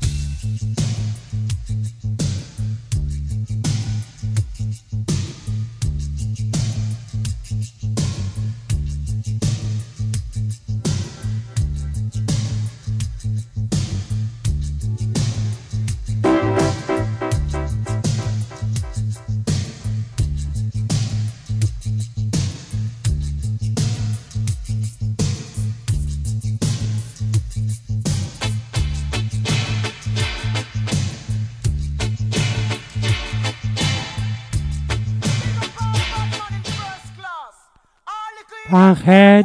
Speaker 3: One head.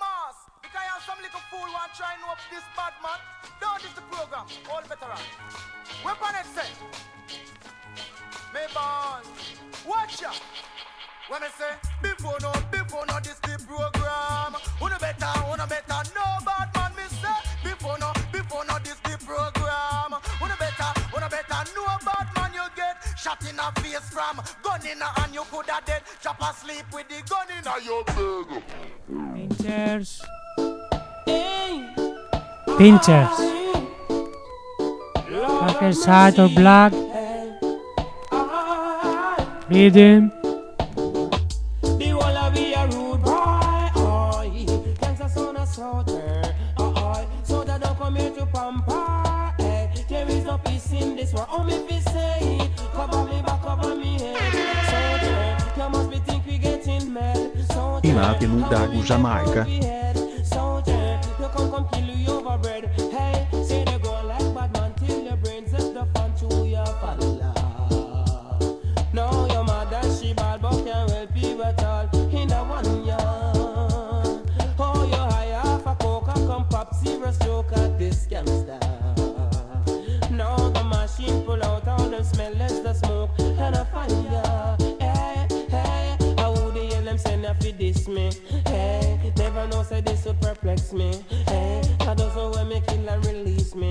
Speaker 8: When I say before no this the program. Una better no bad man me say before no this the program. Una better no bad man you get shot in a face from gun in a hand you coulda dead. Chop asleep with the gun in a your bag.
Speaker 3: Pinchers. Darkest Side of Black. Rhythm.
Speaker 17: So that don't come here to pamper. There is no peace in this world. Oh, me be say, cover me back, cover me head. Soldier, you must be think we getting mad.
Speaker 1: Inati no Dago, Jamaica.
Speaker 17: Soldier, you come kill you over bread. Hey, say they go like bad man till your brains set the fan to your father. No, your mother she bad but can't help you at all. In the 1 year. Oh, you high off a coca, come pop zero stroke at this gangster. Now the machine pull out all the smell, less the smoke and a fire. Hey, hey, I would hear them send a feed this me. Hey, never know say this would perplex me. Hey, I don't know where me kill and release me.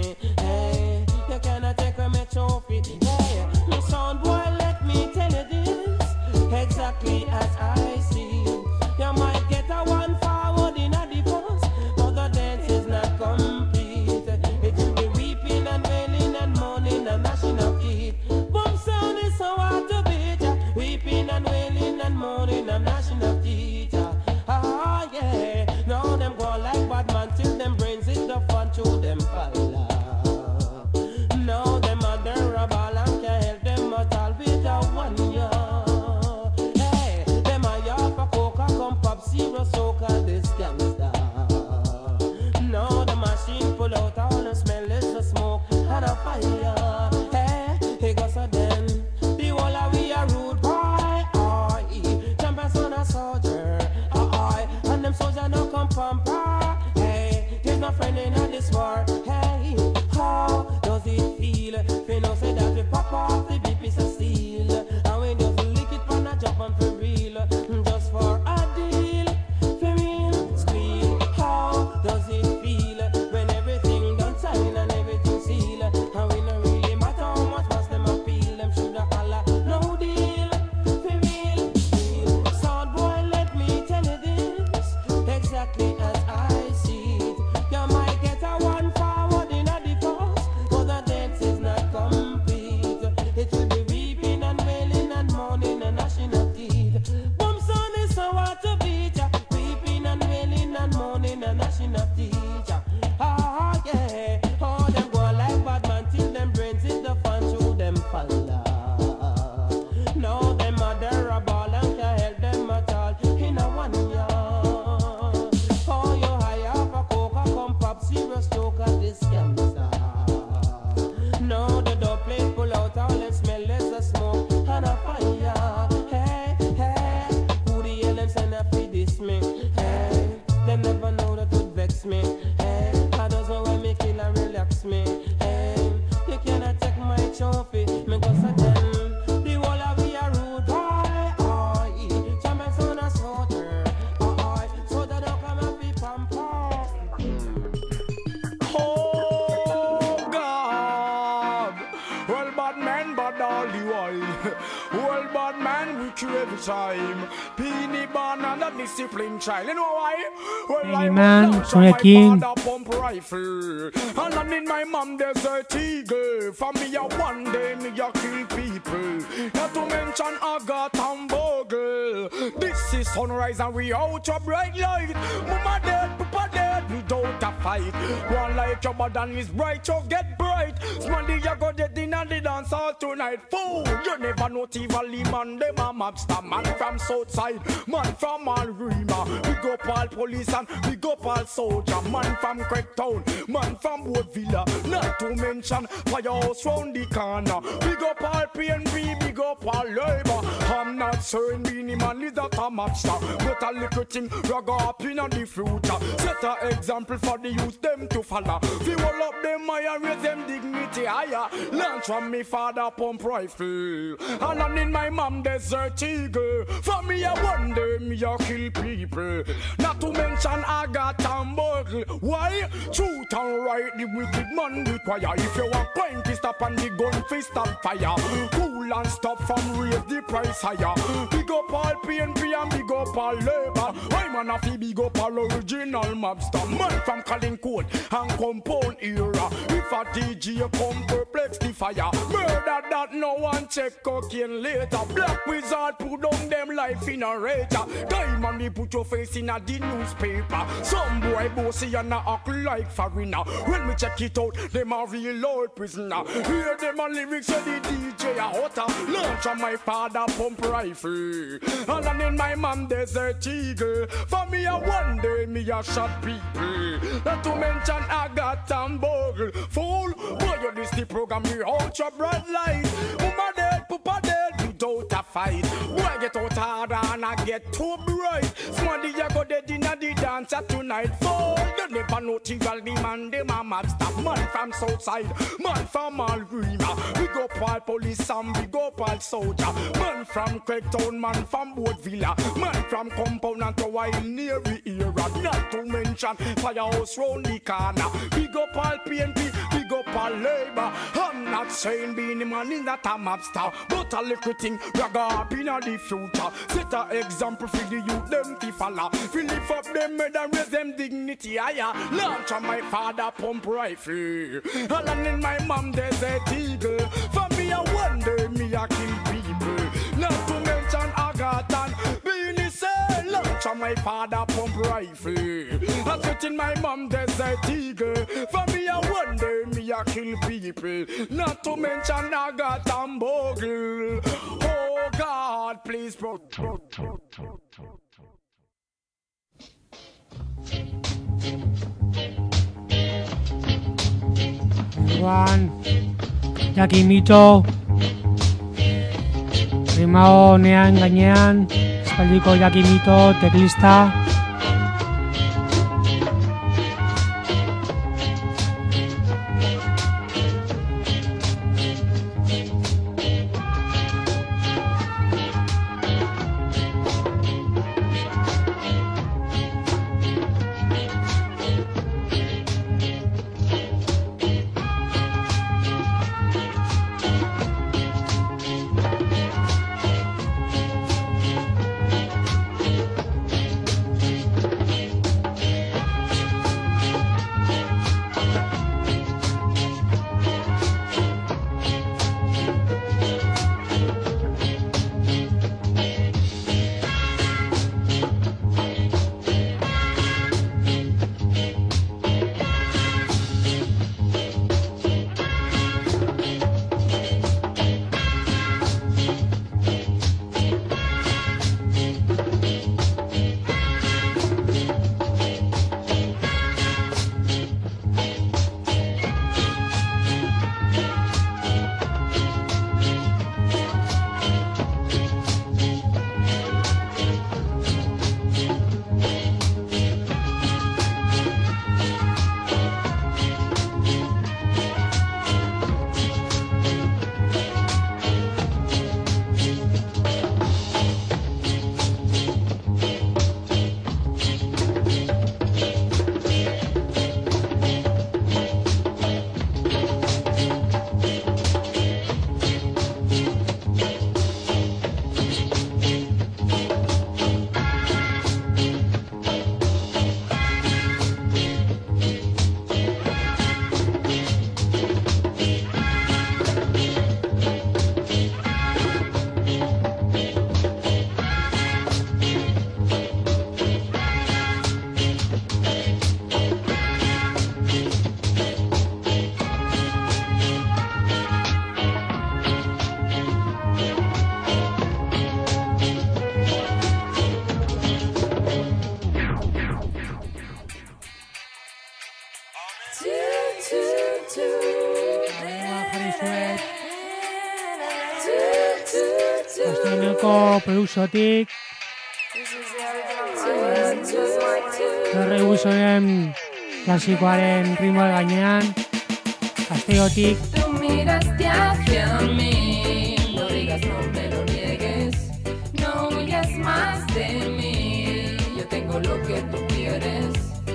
Speaker 6: Well, bad man, bad all the while. Well, bad man, we kill every time. Peony born and a disciplined child. You know why? Well, I
Speaker 3: man, Sonia King.
Speaker 6: pump rifle. And I need my mom, there's a eagle. For me, one day, me a kill people. Not to mention Agatha and Bogle. This is sunrise and we out a bright light. Mama dead, papa dead, without a fight. One like your button is bright, you get bright. Smelly, you go dead in and the dance all tonight. Fool, you never know Tivoli man, them a mobster. Man from Southside, man from Alrima. We go Paul police and we go Paul soldier. Man from Craigtown, man from Woodvilla. Not to mention Firehouse round the corner. We go Paul PNP, we go Paul Labour. I'm not saying Beanie Man is that a mobster, but a little thing we go up in the future. Set an example for the youth them to follow. We will up them higher, raise them dignity higher. Learn from me father pump rifle. And on in my mom desert eagle. For me I one day me a kill people. Not to mention Agatha and Bogle. Why? Truth and right the wicked man require. If you want point to stop and the gun fist stop fire. Cool and stop from raise the price higher. Big up all PNP and big up all Labour. Why man a fi big up all original mobster. Man from Calling Code and Compound era. If a DJ come perplex the fire. Murder that no one check cocaine later. Black wizard put down them life in a rate. Diamond they put your face in a the newspaper. Some boy bossy and a act like foreigner. When me check it out, them a real old prisoner. Hear them a lyrics of the DJ a hotter. Launch on my father pump rifle. And then in my mom desert eagle. For me a one day me a shot people. Not to mention Agatha and Bogle. Fool, boy you this the program me out your bright light. Mama dead, papa dead, without a fight. Boy get out harder and I get too bright. Smarty you go dead in a the dance tonight. Fool, you never know Tivoli man, them a mobster. Man from Southside, man from Alrima. We go Paul police and we go Paul soldier. Man from Craigtown, man from Woodvilla. Man from Compound and to Wild near the era. Not to mention Firehouse round the corner. We go Paul PNP, we go Paul Labour. I'm not saying Beanie Man is not a mobster, but a little thing we go up in the future. Set an example for the youth them to follow. We lift up them head and raise them dignity higher. Launch on my father pump rifle. And in my mom desert eagle. For me a one day me a kill people. Not to mention Agatha and Beanie say. Launch on my father pump rifle. I sit in my mom desert eagle. For me a one day me a kill people. Not to mention Agatha and Bogle. Oh God, please
Speaker 3: Juan, Jackie Mito, Rimao Nean Gainean, Espaliko Jackie Mito, teklista. dizuet. Azkeneko produkziotik. Berri guzoen klasikoaren ritmoa gainean. Castigotik.
Speaker 18: Tú miraste hacia mí, no digas, no me lo niegues, no huyas más de mí, yo tengo lo que tú quieres,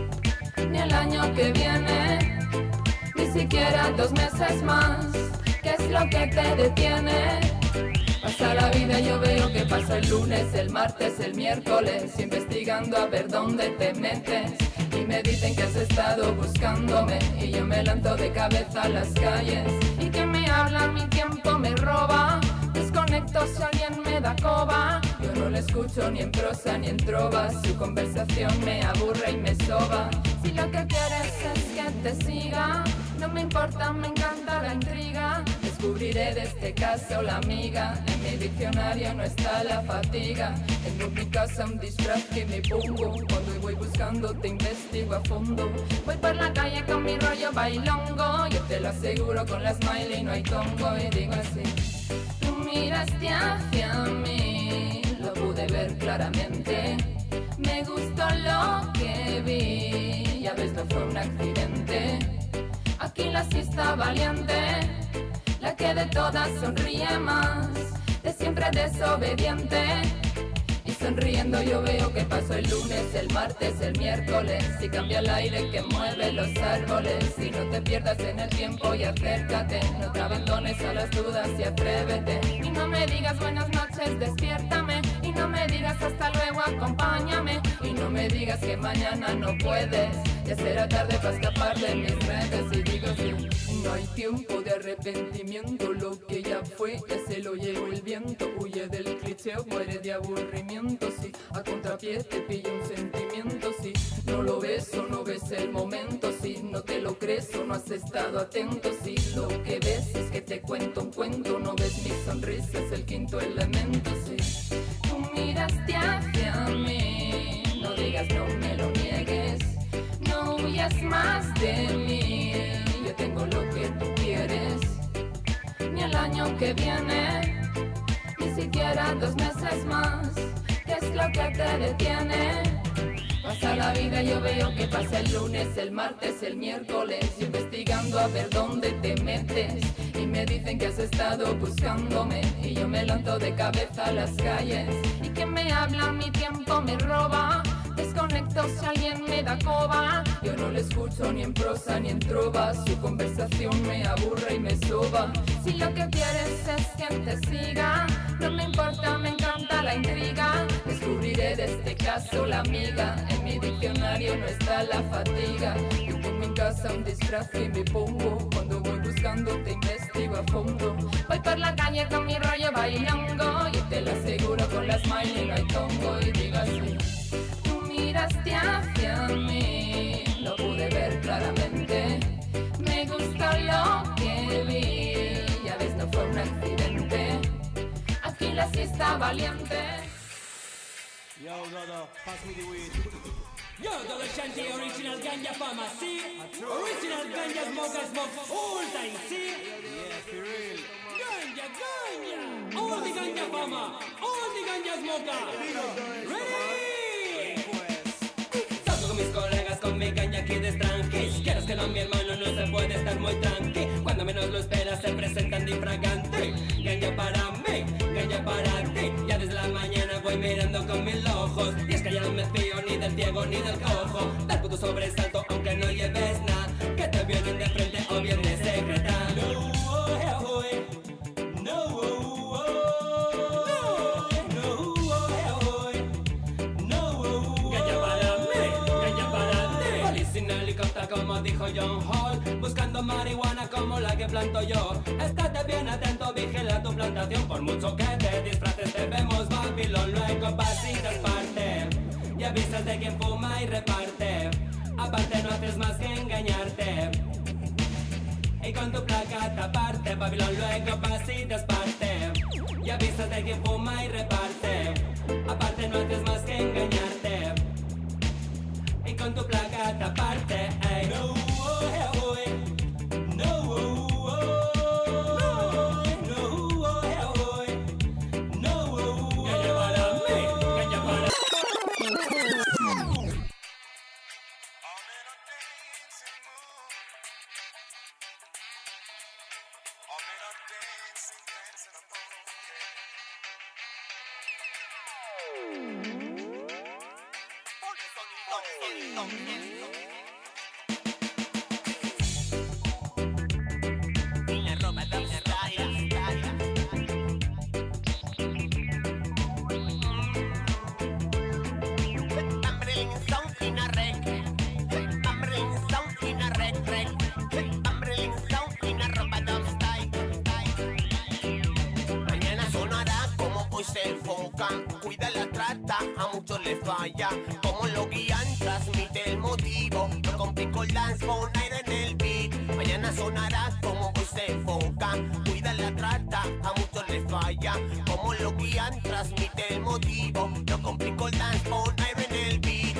Speaker 18: ni el año que viene, ni siquiera 2 meses más, ¿qué es lo que te detiene? Pasa la vida, yo veo que pasa el lunes, el martes, el miércoles, investigando a ver dónde te metes. Y me dicen que has estado buscándome y yo me lanzo de cabeza a las calles. Y que me habla, mi tiempo me roba, desconecto si alguien me da coba. Yo no le escucho ni en prosa ni en trova, su conversación me aburre y me soba. Si lo que quieres es que te siga, no me importa, me encanta la intriga. Descubriré de este caso la amiga, en mi diccionario no está la fatiga. En mi casa un disfraz que me pongo, cuando voy buscando te investigo a fondo. Voy por la calle con mi rollo bailongo, yo te lo aseguro con la smiley no hay tongo. Y digo así, tú miraste hacia mí, lo pude ver claramente. Me gustó lo que vi, ya ves no fue un accidente. Aquí la sí está valiente, la que de todas sonríe más, de siempre desobediente. Y sonriendo yo veo que pasó el lunes, el martes, el miércoles, y cambia el aire que mueve los árboles. Y no te pierdas en el tiempo y acércate, no te abandones a las dudas y atrévete. Y no me digas buenas noches, despiértame, y no me digas hasta luego, acompáñame. Y no me digas que mañana no puedes, ya será tarde para escapar de mis redes. Y digo sí, no hay tiempo de arrepentimiento, lo que ya fue ya se lo llevó el viento. Huye del cliché o muere de aburrimiento, si a contrapié te pilla un sentimiento. Si no lo ves o no ves el momento, si no te lo crees o no has estado atento. Si lo que ves es que te cuento un cuento, no ves mi sonrisa, es el quinto elemento. Si tú miraste hacia mí, no digas, no me lo niegues, no huyas más de mí, yo tengo lo que tú quieres, ni el año que viene, ni siquiera 2 meses más, ¿qué es lo que te detiene? Pasa la vida, yo veo que pasa el lunes, el martes, el miércoles, investigando a ver dónde te metes. Y me dicen que has estado buscándome, y yo me lanzo de cabeza a las calles. Y que me habla, mi tiempo me roba, desconecto si alguien me da coba. Yo no le escucho ni en prosa ni en trova, su conversación me aburre y me soba. Si lo que quieres es que te siga, no me importa, me encanta la intriga. Descubriré de este caso la amiga, en mi diccionario no está la fatiga. Yo tengo en casa un disfraz que me pongo, cuando voy buscando te investigo a fondo. Voy por la calle con mi rollo bailongo, yo te lo aseguro con la smiley no hay tongo. Y digo así, tú miraste hacia mí, lo pude ver claramente. Me gustó lo que vi, ya ves no fue un accidente. Aquí la sí está valiente.
Speaker 19: Yo, Dodo, pass me the weed.
Speaker 20: Yo, Dodo Shanti, original ganja farmer, see? Original ganja smoker smoke all time, see?
Speaker 19: Yeah, for real.
Speaker 20: Ganja, ganja! All the ganja farmer, all the ganja smoker. Ready? Salgo con mis colegas con mi ganja aquí de tranquis. Quieres que no, mi hermano, no se puede estar muy tranqui. Cuando menos lo esperas se presentan de infragante. Ganja para mí, ganja para ti. Ya desde la mañana voy mirando con mis ojos, y es que ya no me fío ni del ciego ni del cojo. Dar puto sobresalto aunque no lleves nada, que te vienen de frente o bien de secreta. No, oh, no, oh, no, no, ganja para mí, ganja para ti. Policía en helicóptero como dijo John Hall, buscando marihuana como la que planto yo. Estate bien atento, vigila tu plantación, por mucho que te disfraces te vemos Babilón. Luego vas y parte, y avisas de quien fuma y reparte. Aparte no haces más que engañarte, y con tu placa taparte. Babilón, luego vas y parte, y avisas de quien fuma y reparte. Aparte no haces más que engañarte, y con tu placa taparte. No, no,
Speaker 21: Mañana sonará como hoy se enfocan. Cuida la trata, a muchos les falla. Como lo guían, transmite el motivo. No complico el dance, pon aire en el beat. Mañana sonará como hoy se enfocan. Cuida la trata, a muchos les falla. Como lo guían, transmite el motivo. No complico el dance, pon aire en el beat.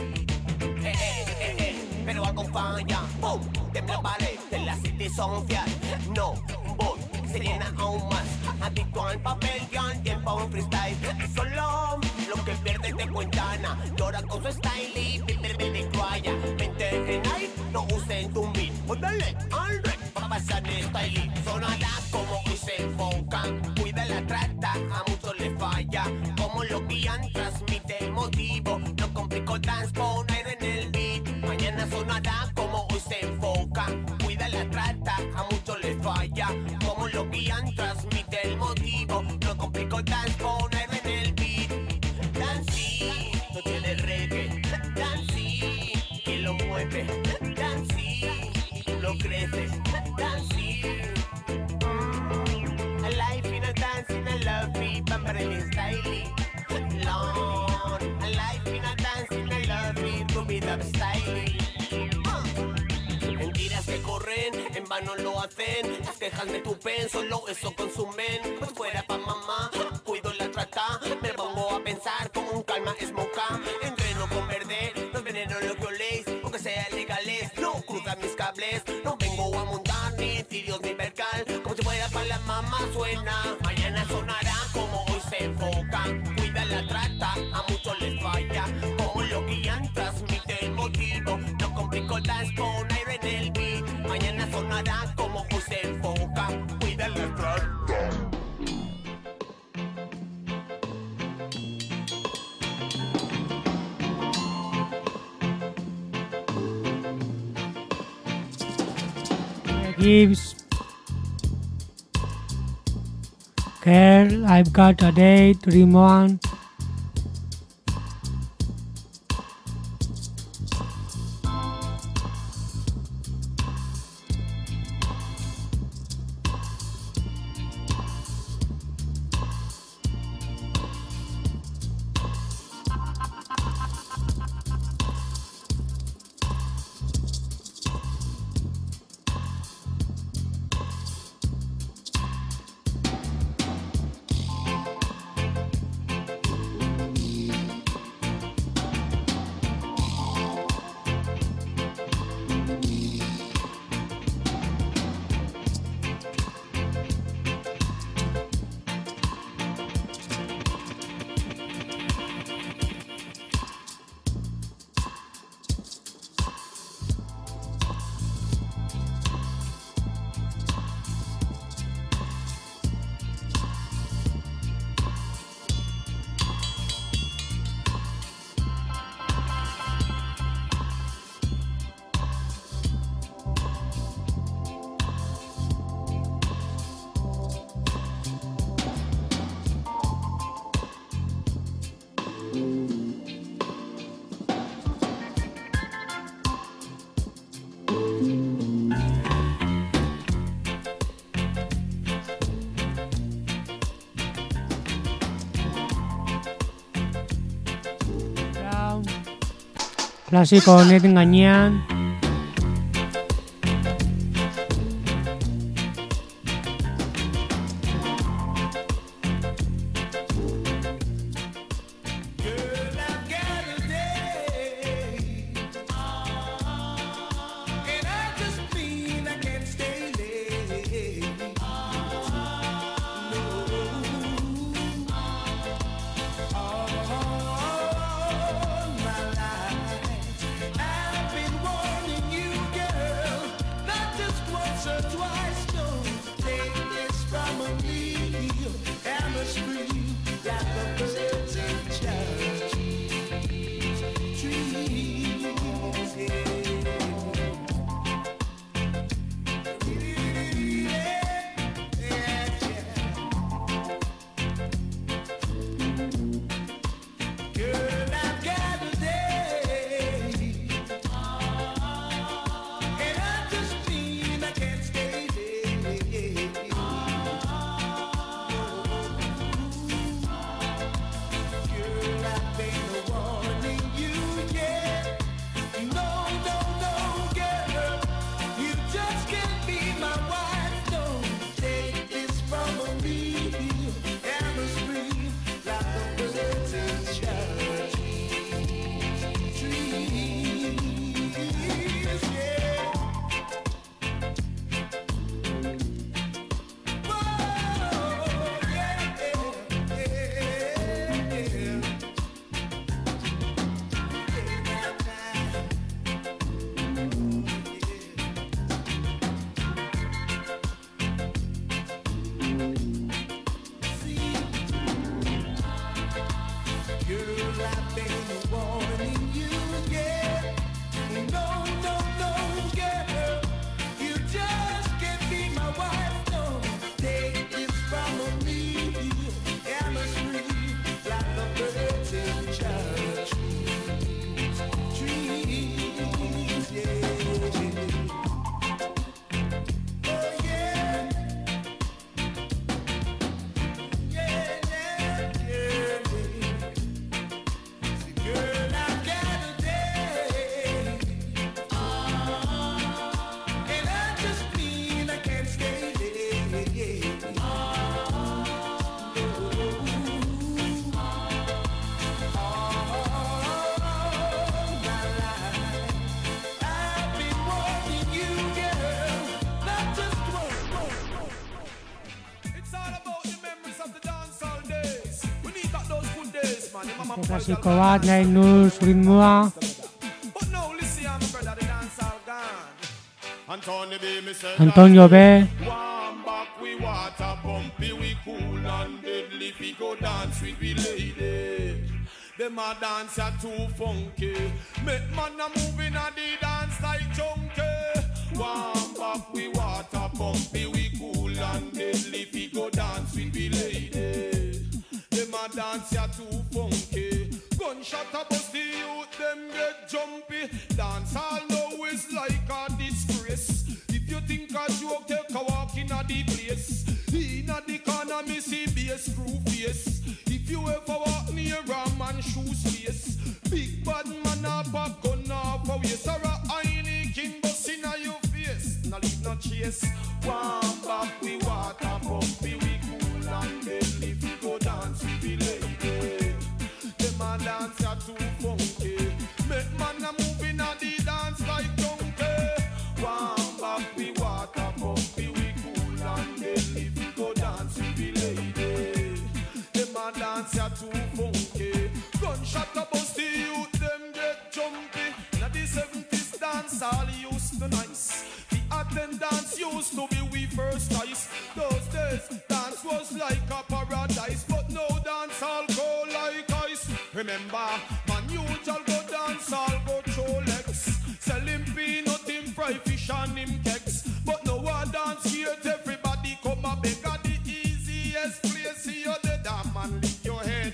Speaker 21: Pero acompaña, boom, tembla pared de la city son fiel. No, voy, se llena aún más. Adicto al papel y al tiempo un freestyle. Solo lo que pierde te cuentana. Llora con su style y pierde de cruaya. Mente en ahí, no usen tu beat. Pues dale al rap para pasar de style. Sonará como hoy se enfocan. Cuida la trata, a muchos les falla. Como lo guían, transmite el motivo. No complico dance, pon aire en el beat. Mañana sonará como hoy se enfoca. Cuida la trata, a muchos les falla. Como lo guían, transmite el motivo. No complico dance, pon aire en el beat. Dancy, no tiene reggae. Dancy, que lo mueve. Dancy, lo crece. Dancy, a life in a dancing, I love me. Pamperly styling. Lord, a life in a dancing, I love me. Ruby dub styling. Mentiras que corren, en vano lo hacen. Las quejas de tu pen, solo eso consumen. Pues fuera pa' mamá, cuido la trata. Me pongo a pensar como un calma es moca. Entreno con verde, no es veneno lo que oléis. Aunque sea legales, no cruzan mis cables. No vengo a montar ni cirios ni percal. Como si fuera pa' la mamá suena. Mañana sonará como hoy se enfoca. Cuida la trata, a muchos les falla. Como lo guían, transmite el motivo. No complico dance, pon aire en el beat. Mañana sonará como hoy se enfoca. Cuida la trata.
Speaker 3: Gibbs. Girl, I've got a date, Dream On. Klasiko honetan gainean
Speaker 8: I've been walking
Speaker 3: Klasiko bat, nahi nuz, ritmoa. Antonio B.
Speaker 7: We water pumpy, we cool and deadly. We go dance with we lady. Them a dance are too funky. Make man a moving a the dance like junkie. Warm back, we water pumpy, we cool and deadly. We go dance with we lady. Them a dance are too funky. Gunshot a bust the youth, them get jumpy. Dance all now is like a disgrace. If you think a joke, take a walk in a the place. In a the corner, me see bass screw face. If you ever walk near a man shoe space, big bad man a pop gun off a waist. Or a Heineken bus in a your face. No leave no chase. Warm back, we water pumpy, we cool and deadly. We go dance with the lady. Them a dance are too funky. Make man a move in a the dance like donkey. Warm back, we water pumpy, we cool and deadly. We go dance with the lady. Them a dance are too funky. Gunshot a bust the youth, them get jumpy. Now the 70s dance all used to nice. The attendance used to be we first choice. Those days dance was like a paradise, but now dance all go like ice. Remember, man usual go dance all go through legs. Selling peanut him fry fish and him cakes. But now a dance here everybody come a beg at the easiest place. See you the damn man lift your head.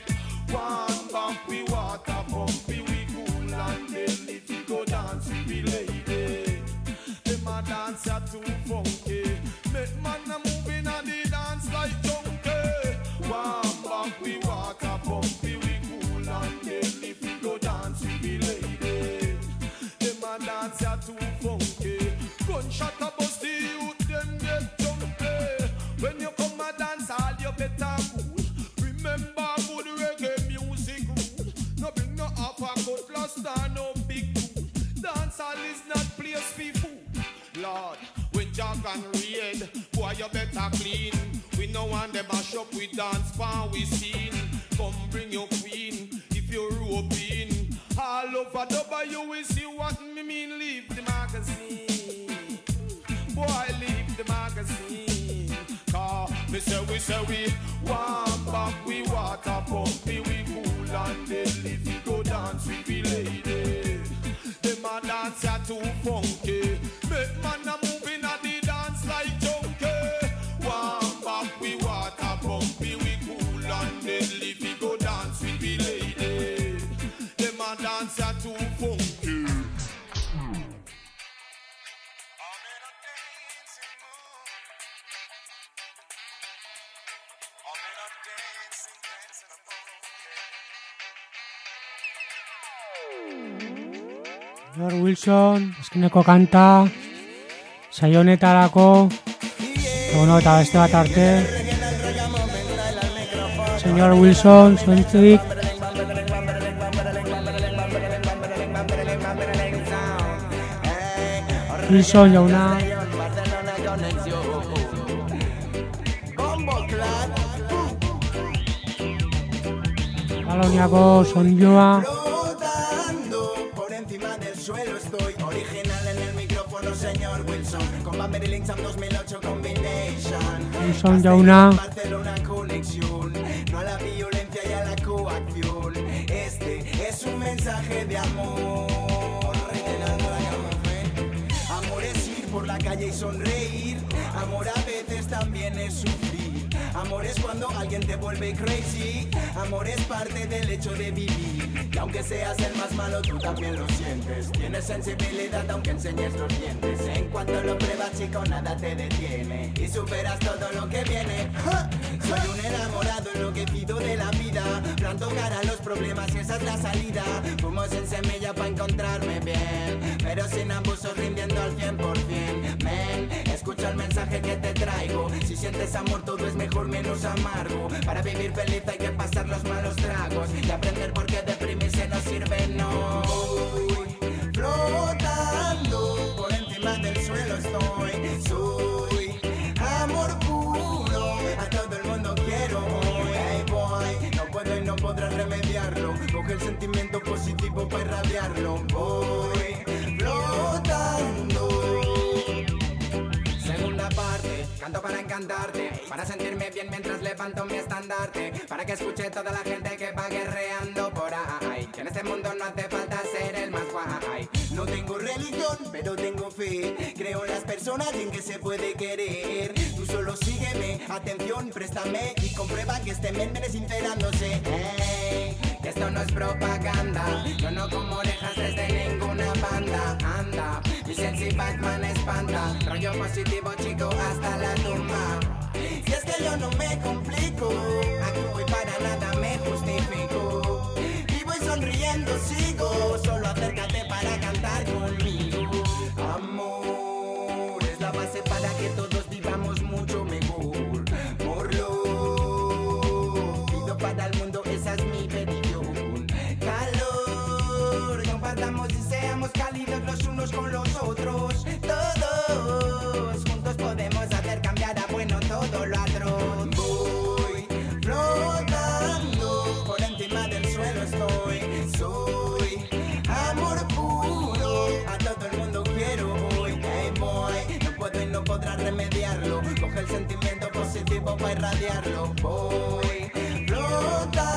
Speaker 7: One back we water pumpy, we cool and deadly. We go dance with the lady. Them a dance are too funky. Make man a moving and the dance like junkie. One back we water pumpy, we cool and deadly. We go dance with the lady. Them a dance are too funky. Gunshot a bust the youth, them get jumpy. When you come a dance all you better cool. Remember good reggae music rule. No bring no half a cutlass or no big tool. Dance all is not place for food. Lord, when Jack and raid, boy you better clean. We no want them mash up with dance pan we seen. Come bring your queen if you're roping. All over Dubai you will see what me mean. Leave the magazine. Boy leave the magazine. Cause we say we warm back, we water pumpy, we cool and deadly. We go dance with the lady. Them a dance are too funky. Make man a moving at the dance like junkie. Warm back, we water pumpy, we cool and deadly. We go dance with the lady. Them a dance are too funky.
Speaker 3: George Wilson, eskeneko kanta, saio honetarako, eta beste bat arte. Señor Wilson, zuentzik. Wilson jauna. Kataloniako sonjoa. Wilson jauna.
Speaker 9: No a la violencia y a la coacción. Este es un mensaje de amor. Amor es ir por la calle y sonreír. Amor a veces también es sufrir. Amor es cuando alguien te vuelve crazy. Amor es parte del hecho de vivir. Y aunque seas el más malo, tú también lo sientes. Tienes sensibilidad aunque enseñes los dientes. En cuanto lo pruebas, chico, nada te detiene. Y superas todo lo que viene. ¡Ja! Soy un enamorado enloquecido de la vida. Planto cara a los problemas y esa es la salida. Fumo sin semilla para encontrarme bien, pero sin abusos, rindiendo al 100%. Men, escucha el mensaje que te traigo. Si sientes amor, todo es mejor menos amargo. Para vivir feliz hay que pasar los malos tragos y aprender por qué deprimirse no sirve, no. Voy flotando por encima del suelo estoy. Soy amor puro, a todo el mundo positivo para irradiarlo. Voy flotando. Segunda parte, canto para encantarte, para sentirme bien mientras levanto mi estandarte, para que escuche toda la gente que va guerreando por ahí, que en este mundo no hace falta ser el más guay. No tengo religión, pero tengo fe, creo en las personas y en que se puede querer. Tú solo sígueme, atención, préstame y comprueba que este men viene sincerándose. Hey, que esto no es propaganda, yo no como orejas desde ninguna banda. Anda, mi sensi Batman espanta, rollo positivo chico hasta la tumba. Si es que yo no me complico, actúo y para nada me justifico. Y voy sonriendo, sigo, solo acércate para cantar conmigo. Amor es la base para que todos vivamos mucho mejor. Por lo pido para el mundo, esa es mi petición. Calor, compartamos y seamos cálidos los unos con los otros. Todos juntos podemos hacer cambiar a bueno todo lo atroz. Voy flotando, por encima del suelo estoy. Soy amor puro, a todo el mundo quiero. Voy, hey boy, no puedo y no podrás remediarlo. Coge el sentimiento positivo para irradiarlo. Voy flotando.